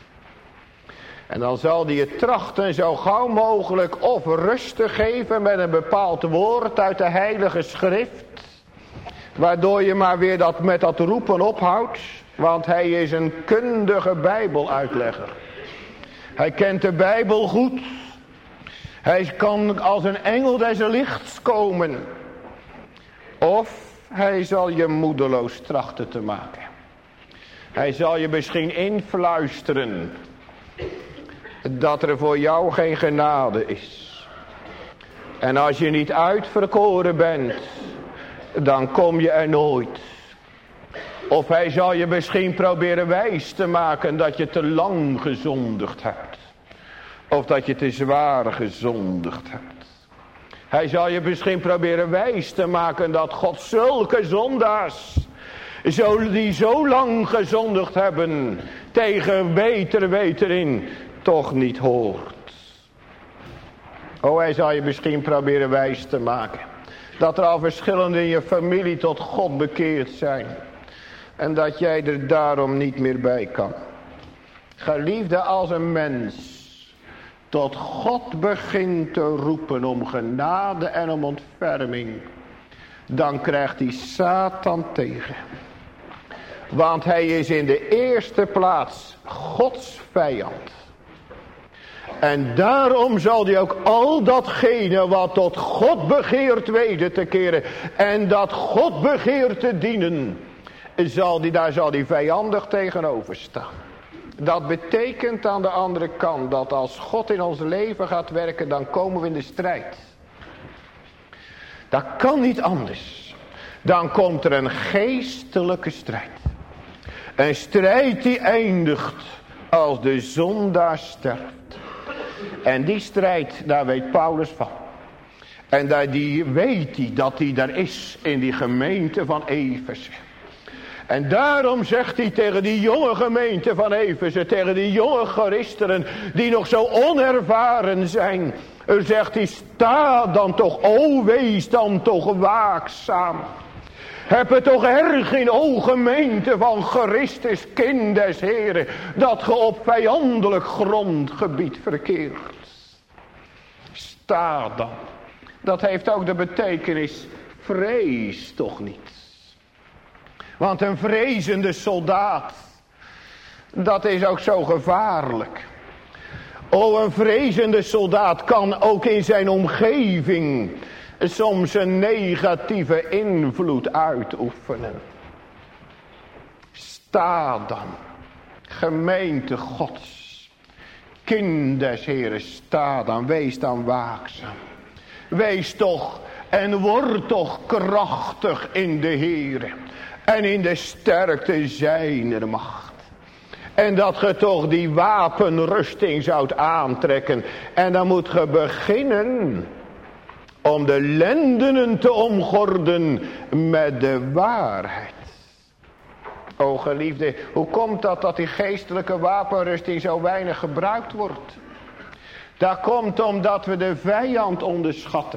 En dan zal hij je trachten zo gauw mogelijk of rust te geven met een bepaald woord uit de Heilige Schrift. Waardoor je maar weer met dat roepen ophoudt. Want hij is een kundige Bijbeluitlegger. Hij kent de Bijbel goed. Hij kan als een engel des lichts komen. Of hij zal je moedeloos trachten te maken. Hij zal je misschien influisteren dat er voor jou geen genade is. En als je niet uitverkoren bent, dan kom je er nooit. Of hij zal je misschien proberen wijs te maken dat je te lang gezondigd hebt. Of dat je te zwaar gezondigd hebt. Hij zal je misschien proberen wijs te maken dat God zulke zondaars, die zo lang gezondigd hebben, tegen beter weten in, toch niet hoort. Oh, hij zal je misschien proberen wijs te maken dat er al verschillende in je familie tot God bekeerd zijn. En dat jij er daarom niet meer bij kan. Geliefde, als een mens tot God begint te roepen om genade en om ontferming, dan krijgt hij Satan tegen. Want hij is in de eerste plaats Gods vijand. En daarom zal hij ook al datgene wat tot God begeert weten te keren. En dat God begeert te dienen. Daar zal hij vijandig tegenover staan. Dat betekent aan de andere kant dat als God in ons leven gaat werken, dan komen we in de strijd. Dat kan niet anders. Dan komt er een geestelijke strijd. Een strijd die eindigt als de zondaar sterft. En die strijd, daar weet Paulus van. En weet hij dat hij daar is in die gemeente van Efeze. En daarom zegt hij tegen die jonge gemeente van Efeze, tegen die jonge christenen die nog zo onervaren zijn. Zegt hij, sta dan toch, wees dan toch waakzaam. Heb het toch erg in, o gemeente van Christus, kind des Heren, dat ge op vijandelijk grondgebied verkeert. Sta dan. Dat heeft ook de betekenis, vrees toch niet. Want een vrezende soldaat, dat is ook zo gevaarlijk. Een vrezende soldaat kan ook in zijn omgeving soms een negatieve invloed uitoefenen. Sta dan, gemeente Gods, kind des Heren, sta dan, wees dan waakzaam. Wees toch en word toch krachtig in de Heere en in de sterkte zijner macht. En dat ge toch die wapenrusting zoudt aantrekken. En dan moet ge beginnen om de lendenen te omgorden met de waarheid. O geliefde, hoe komt dat die geestelijke wapenrusting zo weinig gebruikt wordt? Dat komt omdat we de vijand onderschatten.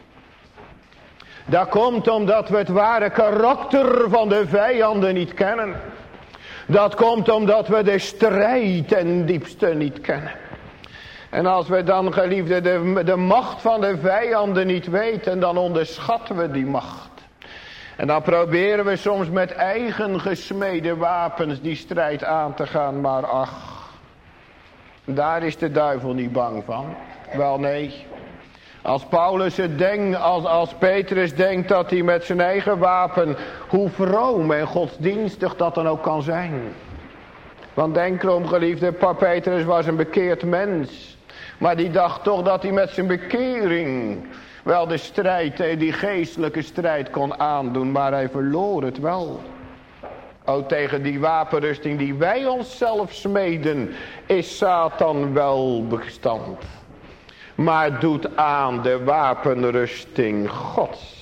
Dat komt omdat we het ware karakter van de vijanden niet kennen. Dat komt omdat we de strijd ten diepste niet kennen. En als we dan, geliefde, de macht van de vijanden niet weten, dan onderschatten we die macht. En dan proberen we soms met eigen gesmede wapens die strijd aan te gaan. Maar ach, daar is de duivel niet bang van. Wel nee. Als Paulus het denkt, als Petrus denkt dat hij met zijn eigen wapen, hoe vroom en godsdienstig dat dan ook kan zijn. Want denk erom, geliefde, Petrus was een bekeerd mens. Maar die dacht toch dat hij met zijn bekering wel de strijd, die geestelijke strijd kon aandoen. Maar hij verloor het wel. Ook tegen die wapenrusting die wij onszelf smeden, is Satan wel bestand. Maar doet aan de wapenrusting Gods.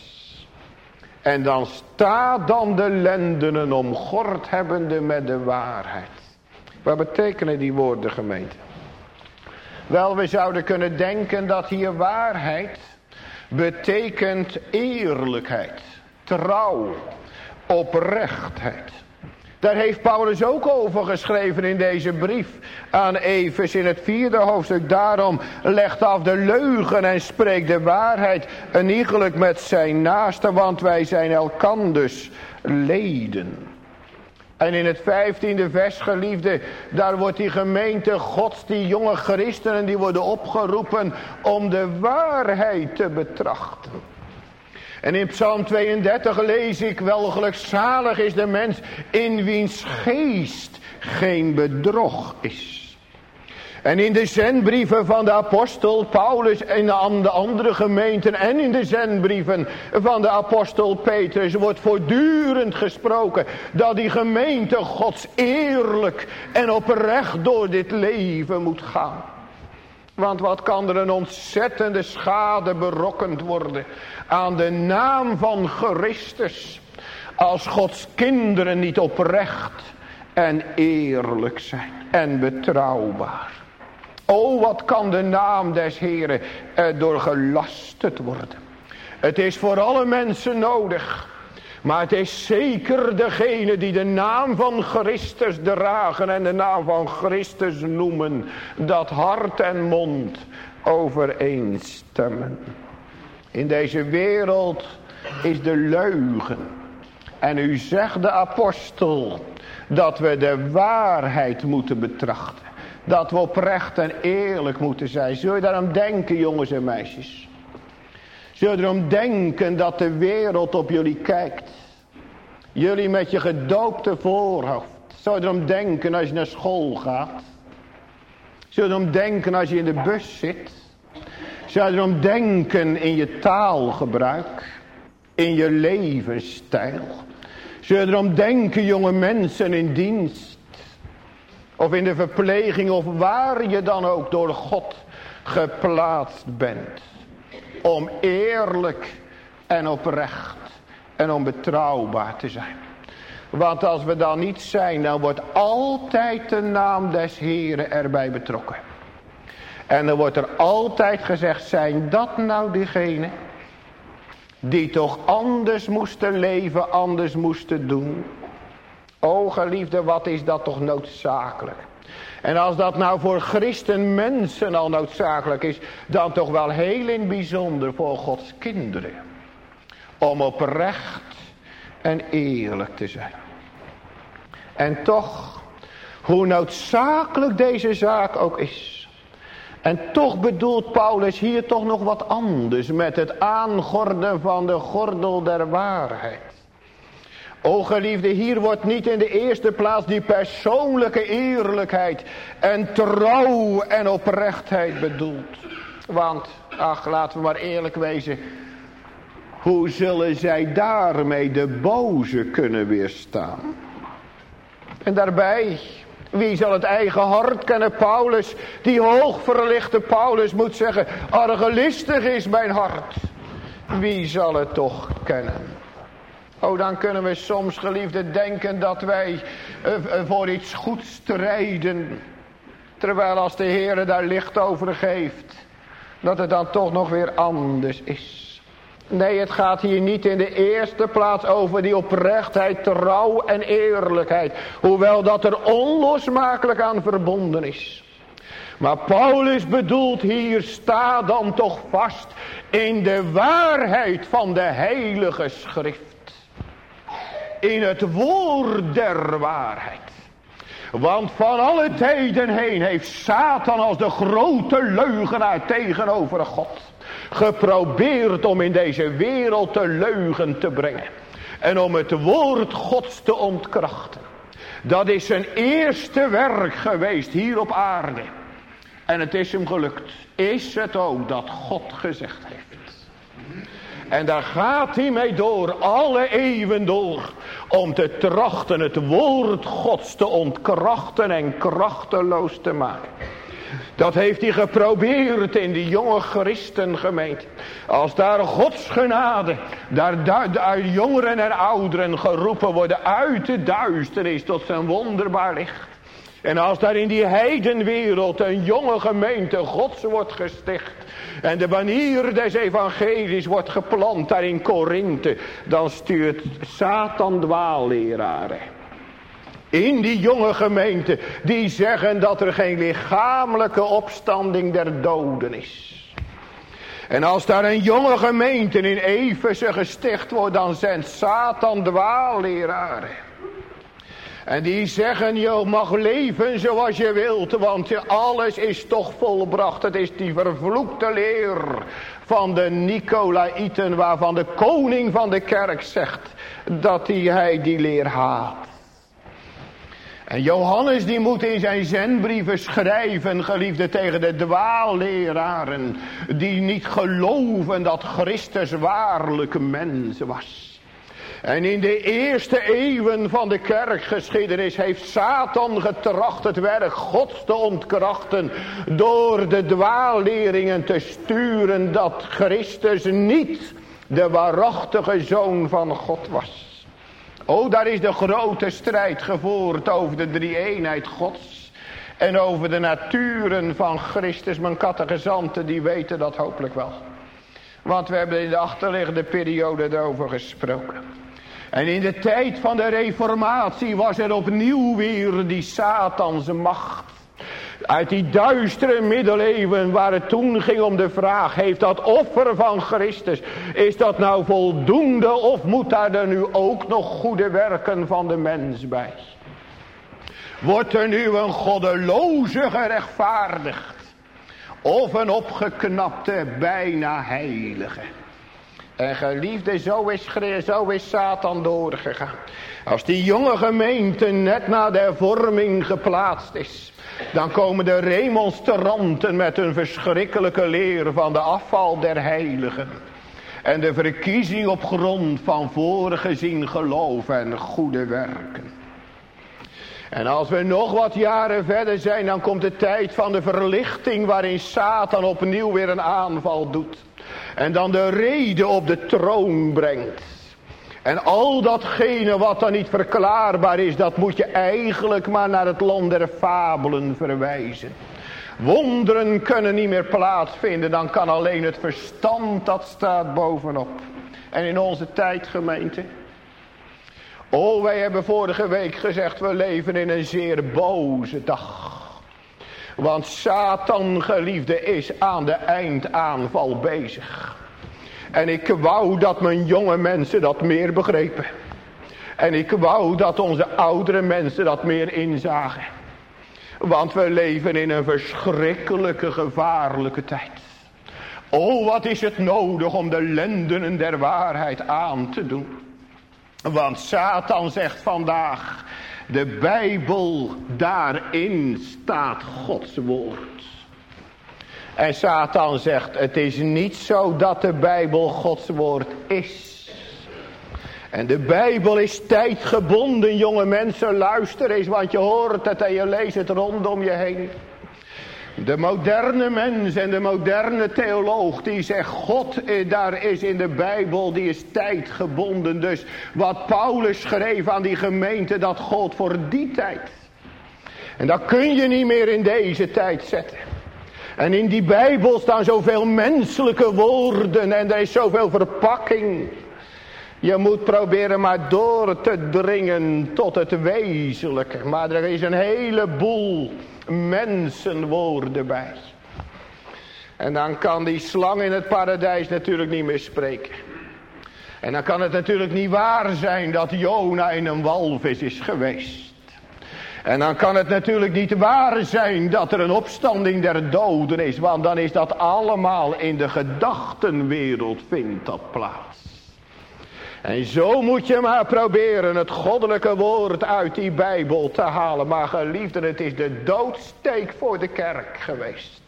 En dan staat dan de lendenen omgord hebbende met de waarheid. Wat betekenen die woorden, gemeente? Wel, we zouden kunnen denken dat hier waarheid betekent eerlijkheid, trouw, oprechtheid. Daar heeft Paulus ook over geschreven in deze brief aan Efeze in het 4e hoofdstuk. Daarom legt af de leugen en spreekt de waarheid en iegelijk met zijn naaste, want wij zijn elkanders leden. En in het 15e vers, geliefde, daar wordt die gemeente Gods, die jonge christenen, die worden opgeroepen om de waarheid te betrachten. En in Psalm 32 lees ik, wel gelukzalig is de mens in wiens geest geen bedrog is. En in de zendbrieven van de apostel Paulus en aan de andere gemeenten en in de zendbrieven van de apostel Petrus wordt voortdurend gesproken dat die gemeente Gods eerlijk en oprecht door dit leven moet gaan. Want wat kan er een ontzettende schade berokkend worden aan de naam van Christus, als Gods kinderen niet oprecht en eerlijk zijn en betrouwbaar. O, wat kan de naam des Heren door gelasterd worden. Het is voor alle mensen nodig. Maar het is zeker degene die de naam van Christus dragen en de naam van Christus noemen, dat hart en mond overeenstemmen. In deze wereld is de leugen. En u zegt de apostel dat we de waarheid moeten betrachten. Dat we oprecht en eerlijk moeten zijn. Zul je daarom denken, jongens en meisjes? Zul je erom denken dat de wereld op jullie kijkt? Jullie met je gedoopte voorhoofd. Zul je erom denken als je naar school gaat? Zul je erom denken als je in de bus zit? Zul je erom denken in je taalgebruik? In je levensstijl? Zul je erom denken, jonge mensen in dienst? Of in de verpleging, of waar je dan ook door God geplaatst bent. Om eerlijk en oprecht en om betrouwbaar te zijn. Want als we dan niet zijn, dan wordt altijd de naam des Heren erbij betrokken. En dan wordt er altijd gezegd, zijn dat nou diegenen die toch anders moesten leven, anders moesten doen? O geliefde, wat is dat toch noodzakelijk? En als dat nou voor christenmensen al noodzakelijk is, dan toch wel heel in het bijzonder voor Gods kinderen. Om oprecht en eerlijk te zijn. En toch, hoe noodzakelijk deze zaak ook is. En toch bedoelt Paulus hier toch nog wat anders met het aangorden van de gordel der waarheid. O geliefde, hier wordt niet in de eerste plaats die persoonlijke eerlijkheid en trouw en oprechtheid bedoeld. Want, ach, laten we maar eerlijk wezen. Hoe zullen zij daarmee de boze kunnen weerstaan? En daarbij, wie zal het eigen hart kennen? Paulus, die hoogverlichte Paulus moet zeggen, argelistig is mijn hart. Wie zal het toch kennen? Oh, dan kunnen we soms, geliefde, denken dat wij voor iets goeds strijden. Terwijl als de Heer daar licht over geeft, dat het dan toch nog weer anders is. Nee, het gaat hier niet in de eerste plaats over die oprechtheid, trouw en eerlijkheid. Hoewel dat er onlosmakelijk aan verbonden is. Maar Paulus bedoelt hier, sta dan toch vast in de waarheid van de Heilige Schrift. In het woord der waarheid. Want van alle tijden heen heeft Satan als de grote leugenaar tegenover God geprobeerd om in deze wereld de leugen te brengen. En om het woord Gods te ontkrachten. Dat is zijn eerste werk geweest hier op aarde. En het is hem gelukt. Is het ook dat God gezegd heeft. En daar gaat hij mee door, alle eeuwen door, om te trachten het woord Gods te ontkrachten en krachteloos te maken. Dat heeft hij geprobeerd in die jonge christengemeente. Als daar Gods genade, daar jongeren en ouderen geroepen worden uit de duisternis tot zijn wonderbaar licht. En als daar in die heidenwereld een jonge gemeente Gods wordt gesticht. En de banier des evangelies wordt geplant daar in Korinthe. Dan stuurt Satan dwaalleraren. In die jonge gemeente. Die zeggen dat er geen lichamelijke opstanding der doden is. En als daar een jonge gemeente in Efeze gesticht wordt. Dan zendt Satan dwaalleraren. En die zeggen, je mag leven zoals je wilt, want alles is toch volbracht. Het is die vervloekte leer van de Nicolaïten, waarvan de koning van de kerk zegt dat hij die leer haat. En Johannes die moet in zijn zendbrieven schrijven, geliefde, tegen de dwaalleraren die niet geloven dat Christus waarlijk mens was. En in de eerste eeuwen van de kerkgeschiedenis heeft Satan getracht het werk Gods te ontkrachten door de dwaalleringen te sturen dat Christus niet de waarachtige Zoon van God was. O, daar is de grote strijd gevoerd over de drie-eenheid Gods en over de naturen van Christus. Mijn catechizanten die weten dat hopelijk wel. Want we hebben in de achterliggende periode erover gesproken. En in de tijd van de reformatie was er opnieuw weer die Satanse macht. Uit die duistere middeleeuwen waar het toen ging om de vraag, heeft dat offer van Christus, is dat nou voldoende of moet daar er nu ook nog goede werken van de mens bij? Wordt er nu een goddeloze gerechtvaardigd? Of een opgeknapte, bijna heilige? En geliefde, zo is Satan doorgegaan. Als die jonge gemeente net na de hervorming geplaatst is, dan komen de remonstranten met hun verschrikkelijke leer van de afval der heiligen. En de verkiezing op grond van voorgezien geloof en goede werken. En als we nog wat jaren verder zijn, dan komt de tijd van de verlichting waarin Satan opnieuw weer een aanval doet. En dan de rede op de troon brengt. En al datgene wat dan niet verklaarbaar is, dat moet je eigenlijk maar naar het land der fabelen verwijzen. Wonderen kunnen niet meer plaatsvinden, dan kan alleen het verstand, dat staat bovenop. En in onze tijd, gemeente. Oh, wij hebben vorige week gezegd, we leven in een zeer boze dag. Want Satan, geliefde, is aan de eindaanval bezig. En ik wou dat mijn jonge mensen dat meer begrepen. En ik wou dat onze oudere mensen dat meer inzagen. Want we leven in een verschrikkelijke, gevaarlijke tijd. Oh, wat is het nodig om de lendenen der waarheid aan te doen. Want Satan zegt vandaag, de Bijbel, daarin staat Gods woord. En Satan zegt, het is niet zo dat de Bijbel Gods woord is. En de Bijbel is tijdgebonden, jonge mensen, luister eens, want je hoort het en je leest het rondom je heen. De moderne mens en de moderne theoloog die zegt, God daar is in de Bijbel, die is tijdgebonden. Dus wat Paulus schreef aan die gemeente, dat gold voor die tijd. En dat kun je niet meer in deze tijd zetten. En in die Bijbel staan zoveel menselijke woorden en er is zoveel verpakking. Je moet proberen maar door te dringen tot het wezenlijke. Maar er is een heleboel mensenwoorden bij. En dan kan die slang in het paradijs natuurlijk niet meer spreken. En dan kan het natuurlijk niet waar zijn dat Jona in een walvis is geweest. En dan kan het natuurlijk niet waar zijn dat er een opstanding der doden is. Want dan is dat allemaal in de gedachtenwereld vindt dat plaats. En zo moet je maar proberen het goddelijke woord uit die Bijbel te halen. Maar geliefden, het is de doodsteek voor de kerk geweest.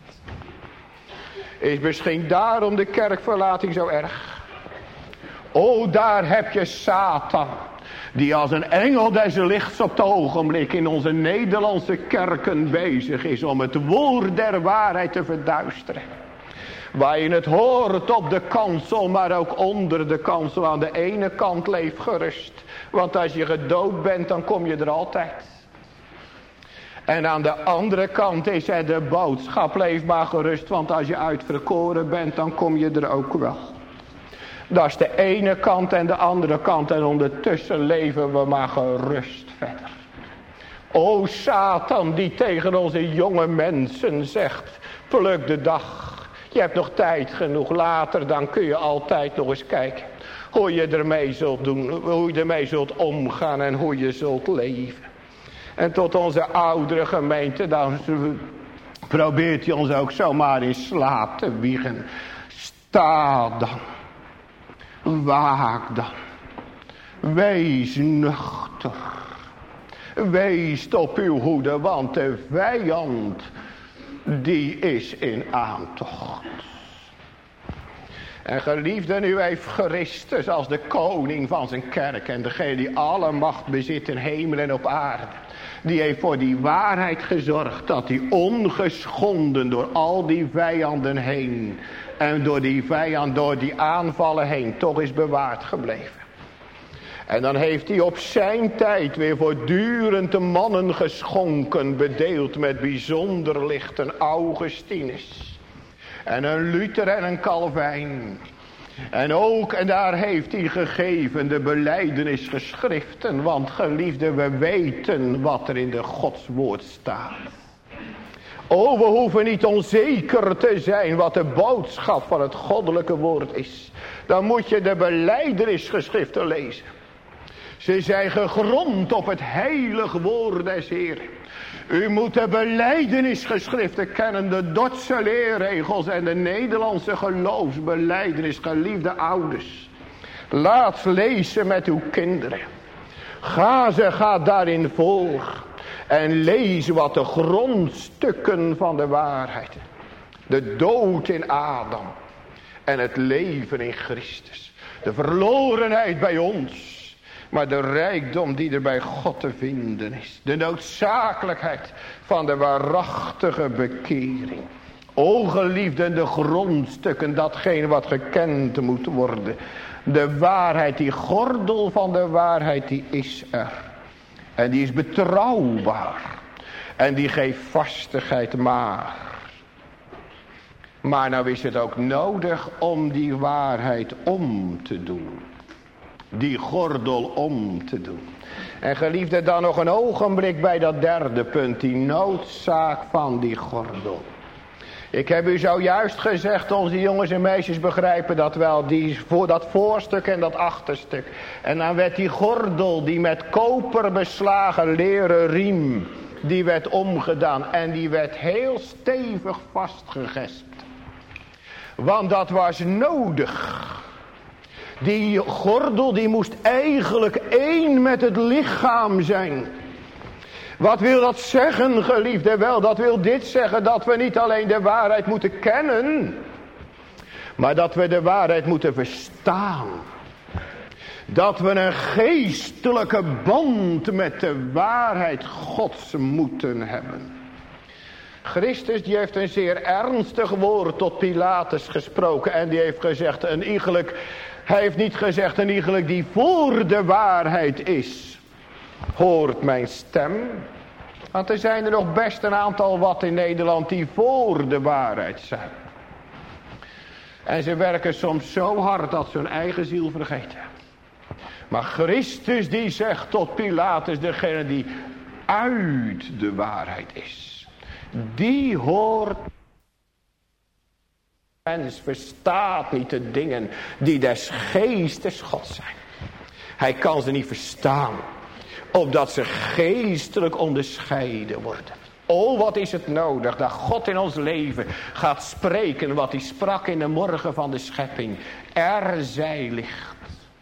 Is misschien daarom de kerkverlating zo erg? Oh, daar heb je Satan. Die als een engel des lichts op het ogenblik in onze Nederlandse kerken bezig is om het woord der waarheid te verduisteren. Waar je het hoort op de kansel, maar ook onder de kansel. Aan de ene kant leef gerust. Want als je gedood bent, dan kom je er altijd. En aan de andere kant is er de boodschap, leef maar gerust. Want als je uitverkoren bent, dan kom je er ook wel. Dat is de ene kant en de andere kant. En ondertussen leven we maar gerust verder. O Satan die tegen onze jonge mensen zegt, pluk de dag. Je hebt nog tijd genoeg. Later dan kun je altijd nog eens kijken. Hoe je ermee zult doen. Hoe je ermee zult omgaan. En hoe je zult leven. En tot onze oudere gemeente. Dan probeert hij ons ook zomaar in slaap te wiegen. Sta dan. Waak dan. Wees nuchter. Wees op uw hoede. Want de vijand, die is in aantocht. En geliefden, u heeft Christus als de koning van zijn kerk. En degene die alle macht bezit in hemel en op aarde. Die heeft voor die waarheid gezorgd. Dat die ongeschonden door al die vijanden heen. En door die vijand, door die aanvallen heen. Toch is bewaard gebleven. En dan heeft hij op zijn tijd weer voortdurend de mannen geschonken. Bedeeld met bijzonder licht. Een Augustinus. En een Luther en een Calvijn. En ook, en daar heeft hij gegeven de belijdenisgeschriften. Want geliefden, we weten wat er in de Godswoord staat. Oh, we hoeven niet onzeker te zijn wat de boodschap van het goddelijke woord is. Dan moet je de belijdenisgeschriften lezen. Ze zijn gegrond op het heilig woord des Heeren. U moet de belijdenisgeschriften kennen, de Dordtse leerregels en de Nederlandse geloofsbelijdenis, geliefde ouders. Laat ze lezen met uw kinderen. Ga daarin voor en lees wat de grondstukken van de waarheid. De dood in Adam en het leven in Christus. De verlorenheid bij ons. Maar de rijkdom die er bij God te vinden is. De noodzakelijkheid van de waarachtige bekering. O geliefden, de grondstukken, datgene wat gekend moet worden. De waarheid, die gordel van de waarheid, die is er. En die is betrouwbaar. En die geeft vastigheid maar. Maar nou is het ook nodig om die waarheid om te doen. Die gordel om te doen. En geliefde, dan nog een ogenblik bij dat derde punt. Die noodzaak van die gordel. Ik heb u zojuist gezegd, onze jongens en meisjes begrijpen dat wel. Voor dat voorstuk en dat achterstuk. En dan werd die gordel, die met koper beslagen leren riem. Die werd omgedaan en die werd heel stevig vastgegespt. Want dat was nodig. Die gordel die moest eigenlijk één met het lichaam zijn. Wat wil dat zeggen, geliefde? Wel, dat wil dit zeggen, dat we niet alleen de waarheid moeten kennen, maar dat we de waarheid moeten verstaan. Dat we een geestelijke band met de waarheid Gods moeten hebben. Christus die heeft een zeer ernstig woord tot Pilatus gesproken en die heeft gezegd, hij heeft niet gezegd een iegelijk die voor de waarheid is, hoort mijn stem. Want er zijn er nog best een aantal wat in Nederland die voor de waarheid zijn. En ze werken soms zo hard dat ze hun eigen ziel vergeten. Maar Christus die zegt tot Pilatus, degene die uit de waarheid is, die hoort. Mens verstaat niet de dingen die des geestes Gods zijn. Hij kan ze niet verstaan, opdat ze geestelijk onderscheiden worden. O, wat is het nodig dat God in ons leven gaat spreken wat hij sprak in de morgen van de schepping. Er zij licht.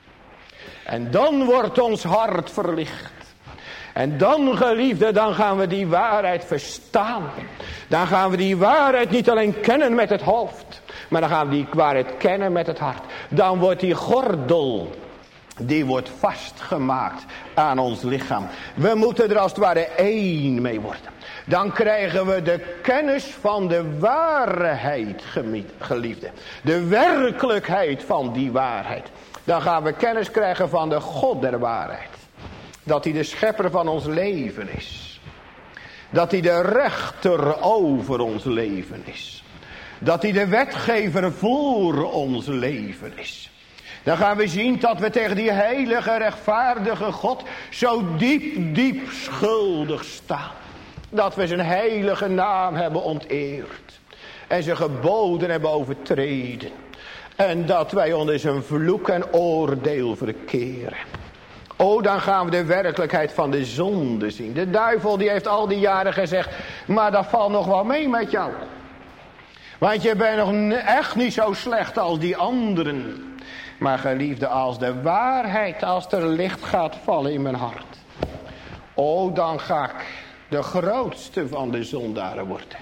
En dan wordt ons hart verlicht. En dan, geliefde, dan gaan we die waarheid verstaan. Dan gaan we die waarheid niet alleen kennen met het hoofd, maar dan gaan we die waarheid kennen met het hart. Dan wordt die gordel, die wordt vastgemaakt aan ons lichaam. We moeten er als het ware één mee worden. Dan krijgen we de kennis van de waarheid, geliefde. De werkelijkheid van die waarheid. Dan gaan we kennis krijgen van de God der waarheid. Dat hij de schepper van ons leven is. Dat hij de rechter over ons leven is. Dat hij de wetgever voor ons leven is. Dan gaan we zien dat we tegen die heilige, rechtvaardige God zo diep schuldig staan. Dat we zijn heilige naam hebben onteerd. En zijn geboden hebben overtreden. En dat wij onder zijn vloek en oordeel verkeren. O, dan gaan we de werkelijkheid van de zonde zien. De duivel die heeft al die jaren gezegd, maar dat valt nog wel mee met jou. Want je bent nog echt niet zo slecht als die anderen. Maar geliefde, als de waarheid, als er licht gaat vallen in mijn hart. O, dan ga ik de grootste van de zondaren worden.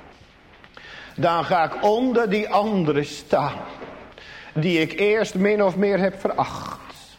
Dan ga ik onder die anderen staan. Die ik eerst min of meer heb veracht.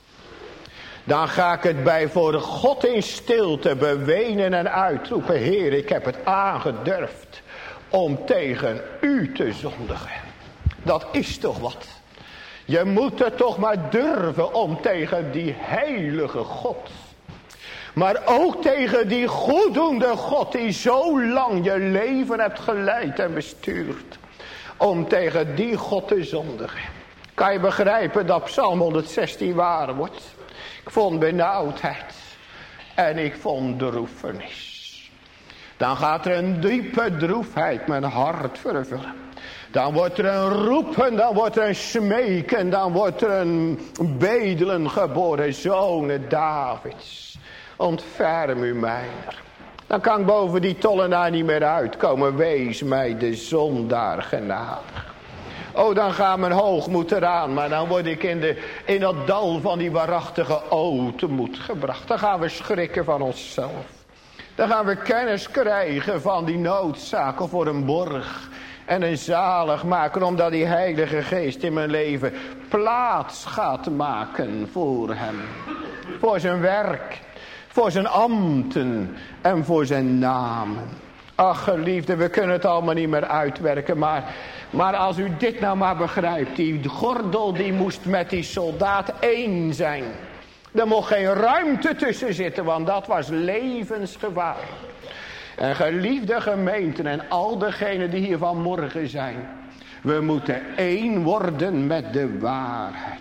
Dan ga ik het bij voor God in stilte bewenen en uitroepen. Heer, ik heb het aangedurfd om tegen u te zondigen. Dat is toch wat. Je moet het toch maar durven om tegen die heilige God. Maar ook tegen die goeddoende God die zo lang je leven hebt geleid en bestuurd. Om tegen die God te zondigen. Kan je begrijpen dat Psalm 116 waar wordt? Ik vond benauwdheid. En ik vond droefenis. Dan gaat er een diepe droefheid mijn hart vervullen. Dan wordt er een roepen, dan wordt er een smeken, dan wordt er een bedelen geboren. Zonen Davids, ontferm u mij. Dan kan ik boven die tollenaar niet meer uitkomen. Wees mij de zondaar genadig. Oh, dan gaat mijn hoogmoed eraan. Maar dan word ik in dat dal van die waarachtige ootmoed gebracht. Dan gaan we schrikken van onszelf. Dan gaan we kennis krijgen van die noodzaken voor een borg. En een zalig maken, omdat die Heilige Geest in mijn leven plaats gaat maken voor hem. Voor zijn werk, voor zijn ambten en voor zijn namen. Ach geliefde, we kunnen het allemaal niet meer uitwerken. Maar als u dit nou maar begrijpt. Die gordel die moest met die soldaat één zijn. Er mocht geen ruimte tussen zitten, want dat was levensgevaar. En geliefde gemeenten en al degenen die hier vanmorgen zijn. We moeten één worden met de waarheid.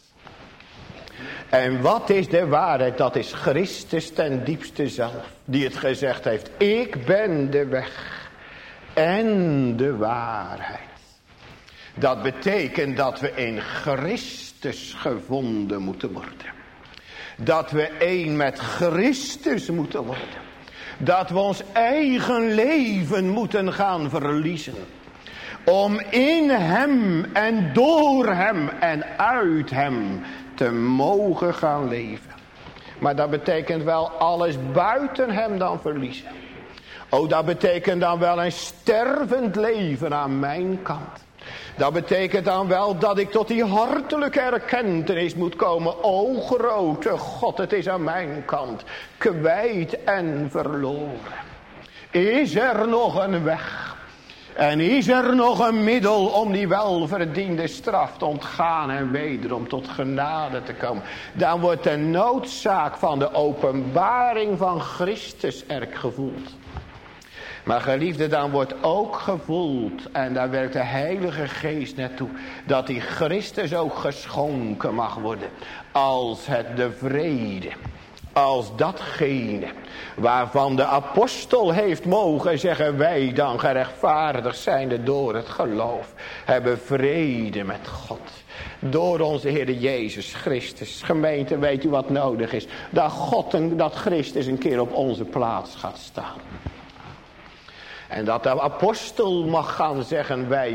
En wat is de waarheid? Dat is Christus ten diepste zelf. Die het gezegd heeft. Ik ben de weg en de waarheid. Dat betekent dat we in Christus gevonden moeten worden. Dat we één met Christus moeten worden. Dat we ons eigen leven moeten gaan verliezen. Om in hem en door hem en uit hem te mogen gaan leven. Maar dat betekent wel alles buiten hem dan verliezen. Oh, dat betekent dan wel een stervend leven aan mijn kant. Dat betekent dan wel dat ik tot die hartelijke erkentenis moet komen. O grote God, het is aan mijn kant kwijt en verloren. Is er nog een weg? En is er nog een middel om die welverdiende straf te ontgaan en wederom tot genade te komen? Dan wordt de noodzaak van de openbaring van Christus erg gevoeld. Maar geliefde, dan wordt ook gevoeld, en daar werkt de Heilige Geest naartoe, dat die Christus ook geschonken mag worden als de vrede. Als datgene waarvan de apostel heeft mogen zeggen, wij dan gerechtvaardigd zijnde door het geloof, hebben vrede met God. Door onze Heer Jezus Christus. Gemeente, weet u wat nodig is? Dat Christus een keer op onze plaats gaat staan. En dat de apostel mag gaan zeggen, wij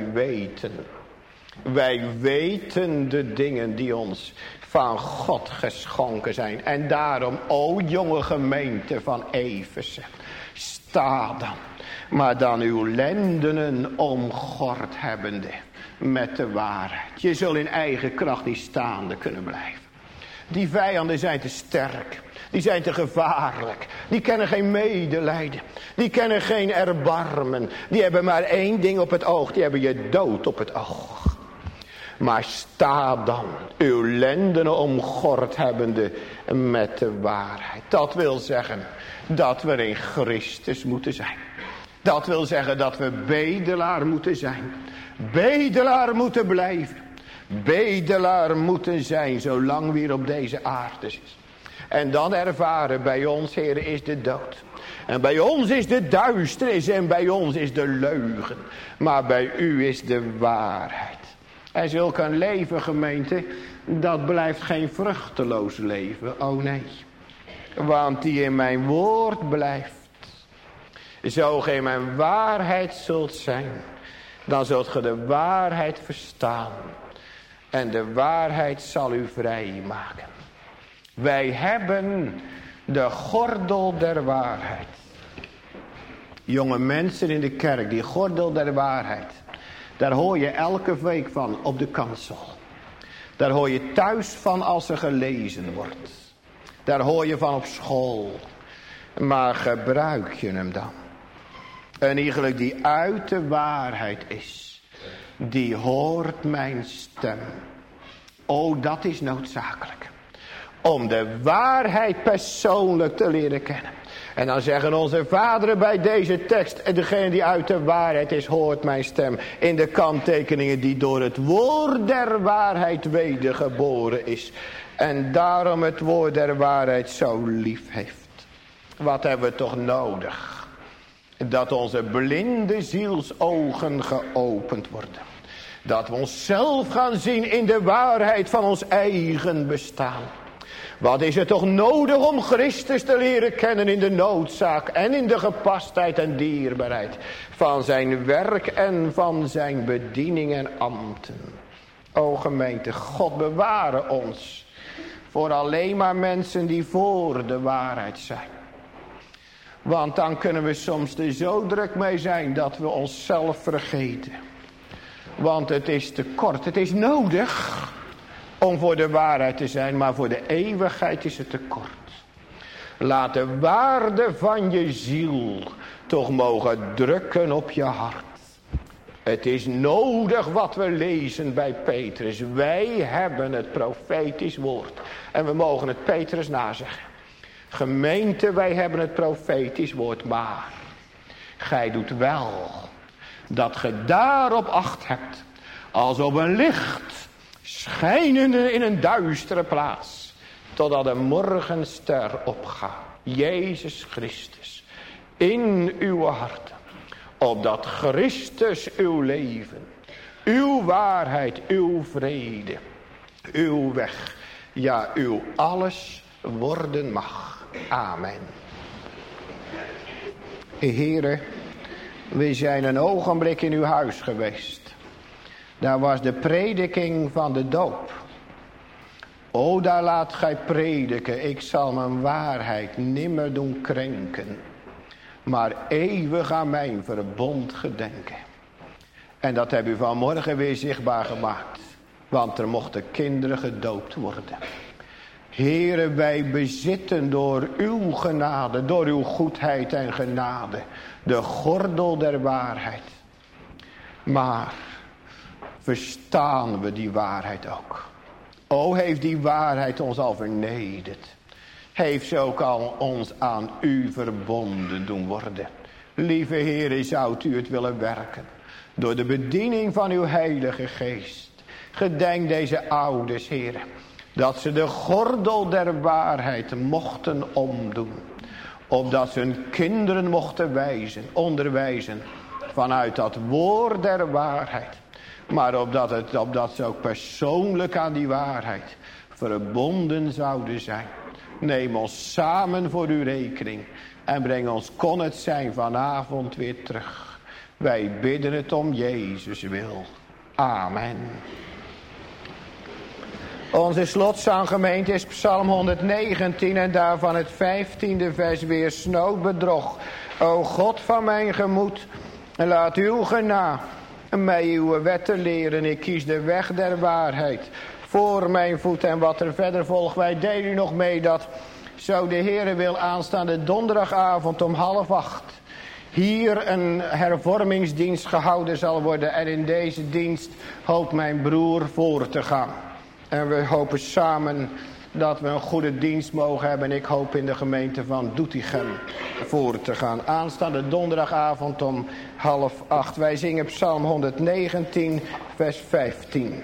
weten de dingen die ons van God geschonken zijn. En daarom, o jonge gemeente van Efeze, sta dan, maar dan uw lendenen omgord hebbende met de waarheid. Je zult in eigen kracht niet staande kunnen blijven. Die vijanden zijn te sterk. Die zijn te gevaarlijk. Die kennen geen medelijden. Die kennen geen erbarmen. Die hebben maar één ding op het oog. Die hebben je dood op het oog. Maar sta dan, uw lendenen omgord hebbende met de waarheid. Dat wil zeggen dat we in Christus moeten zijn. Dat wil zeggen dat we bedelaar moeten zijn. Bedelaar moeten blijven. Bedelaar moeten zijn zolang we hier op deze aarde zitten. En dan ervaren, bij ons, Heer, is de dood. En bij ons is de duisternis en bij ons is de leugen. Maar bij u is de waarheid. En zulk een leven, gemeente, dat blijft geen vruchteloos leven. Oh nee. Want die in mijn woord blijft. Zo gij mijn waarheid zult zijn, dan zult ge de waarheid verstaan. En de waarheid zal u vrij maken. Wij hebben de gordel der waarheid. Jonge mensen in de kerk, die gordel der waarheid. Daar hoor je elke week van op de kansel. Daar hoor je thuis van als er gelezen wordt. Daar hoor je van op school. Maar gebruik je hem dan? En eigenlijk die uit de waarheid is. Die hoort mijn stem. Oh, dat is noodzakelijk. Om de waarheid persoonlijk te leren kennen. En dan zeggen onze vaderen bij deze tekst. En degene die uit de waarheid is, hoort mijn stem. In de kanttekeningen die door het woord der waarheid wedergeboren is. En daarom het woord der waarheid zo lief heeft. Wat hebben we toch nodig? Dat onze blinde zielsogen geopend worden. Dat we onszelf gaan zien in de waarheid van ons eigen bestaan. Wat is het toch nodig om Christus te leren kennen in de noodzaak en in de gepastheid en dierbaarheid van zijn werk en van zijn bediening en ambten. O gemeente, God beware ons voor alleen maar mensen die voor de waarheid zijn. Want dan kunnen we soms er zo druk mee zijn dat we onszelf vergeten. Want het is te kort, het is nodig om voor de waarheid te zijn, maar voor de eeuwigheid is het te kort. Laat de waarde van je ziel toch mogen drukken op je hart. Het is nodig wat we lezen bij Petrus. Wij hebben het profetisch woord. En we mogen het Petrus nazeggen. Gemeente, wij hebben het profetisch woord, maar gij doet wel dat ge daarop acht hebt, als op een licht schijnende in een duistere plaats, totdat de morgenster opgaat. Jezus Christus in uw harten, opdat Christus uw leven, uw waarheid, uw vrede, uw weg, ja uw alles worden mag. Amen. Heere, we zijn een ogenblik in uw huis geweest. Daar was de prediking van de doop. O, daar laat gij prediken. Ik zal mijn waarheid nimmer doen krenken, maar eeuwig aan mijn verbond gedenken. En dat heb u vanmorgen weer zichtbaar gemaakt. Want er mochten kinderen gedoopt worden. Heere, wij bezitten door uw genade, door uw goedheid en genade, de gordel der waarheid. Maar verstaan we die waarheid ook? O, heeft die waarheid ons al vernederd? Heeft ze ook al ons aan u verbonden doen worden? Lieve Heere, zou u het willen werken door de bediening van uw Heilige Geest. Gedenk deze ouders, Heere, dat ze de gordel der waarheid mochten omdoen. Opdat ze hun kinderen mochten onderwijzen vanuit dat woord der waarheid. Maar opdat ze ook persoonlijk aan die waarheid verbonden zouden zijn. Neem ons samen voor uw rekening en breng ons, kon het zijn, vanavond weer terug. Wij bidden het om Jezus wil. Amen. Onze slotzanggemeente is Psalm 119 en daarvan het 15e vers weer snoodbedrog. O God van mijn gemoed, laat uw genade mij uw wetten leren. Ik kies de weg der waarheid voor mijn voet. En wat er verder volgt, wij delen u nog mee dat zo de Heere wil aanstaande donderdagavond om 7:30 hier een hervormingsdienst gehouden zal worden. En in deze dienst hoopt mijn broer voor te gaan. En we hopen samen dat we een goede dienst mogen hebben. En ik hoop in de gemeente van Doetinchem voor te gaan. Aanstaande donderdagavond om 7:30. Wij zingen Psalm 119 vers 15.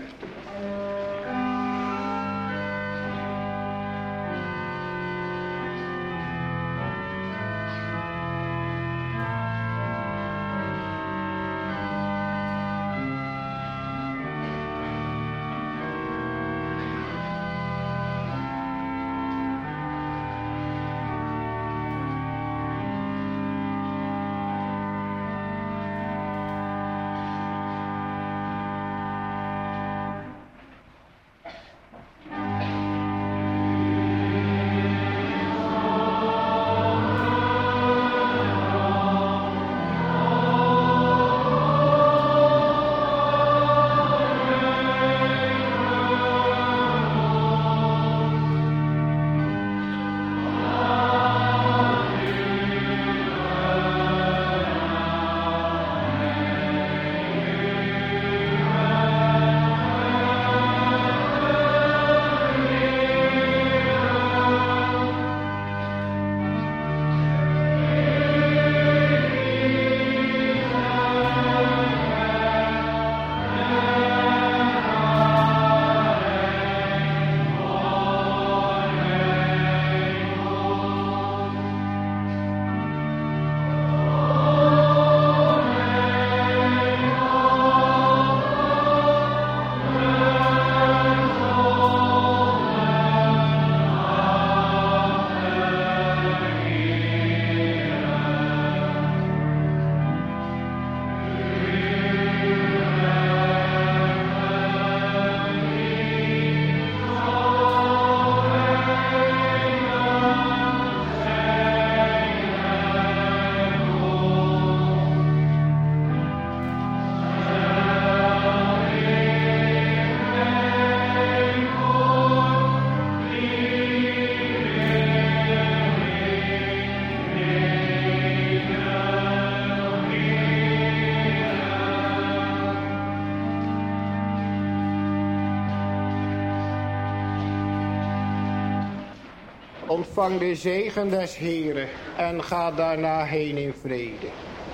Ontvang de zegen des Heren en ga daarna heen in vrede.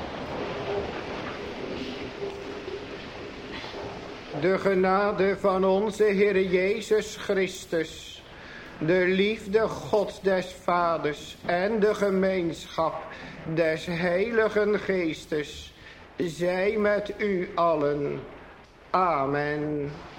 De genade van onze Heer Jezus Christus, de liefde God des Vaders en de gemeenschap des Heiligen Geestes, zij met u allen. Amen.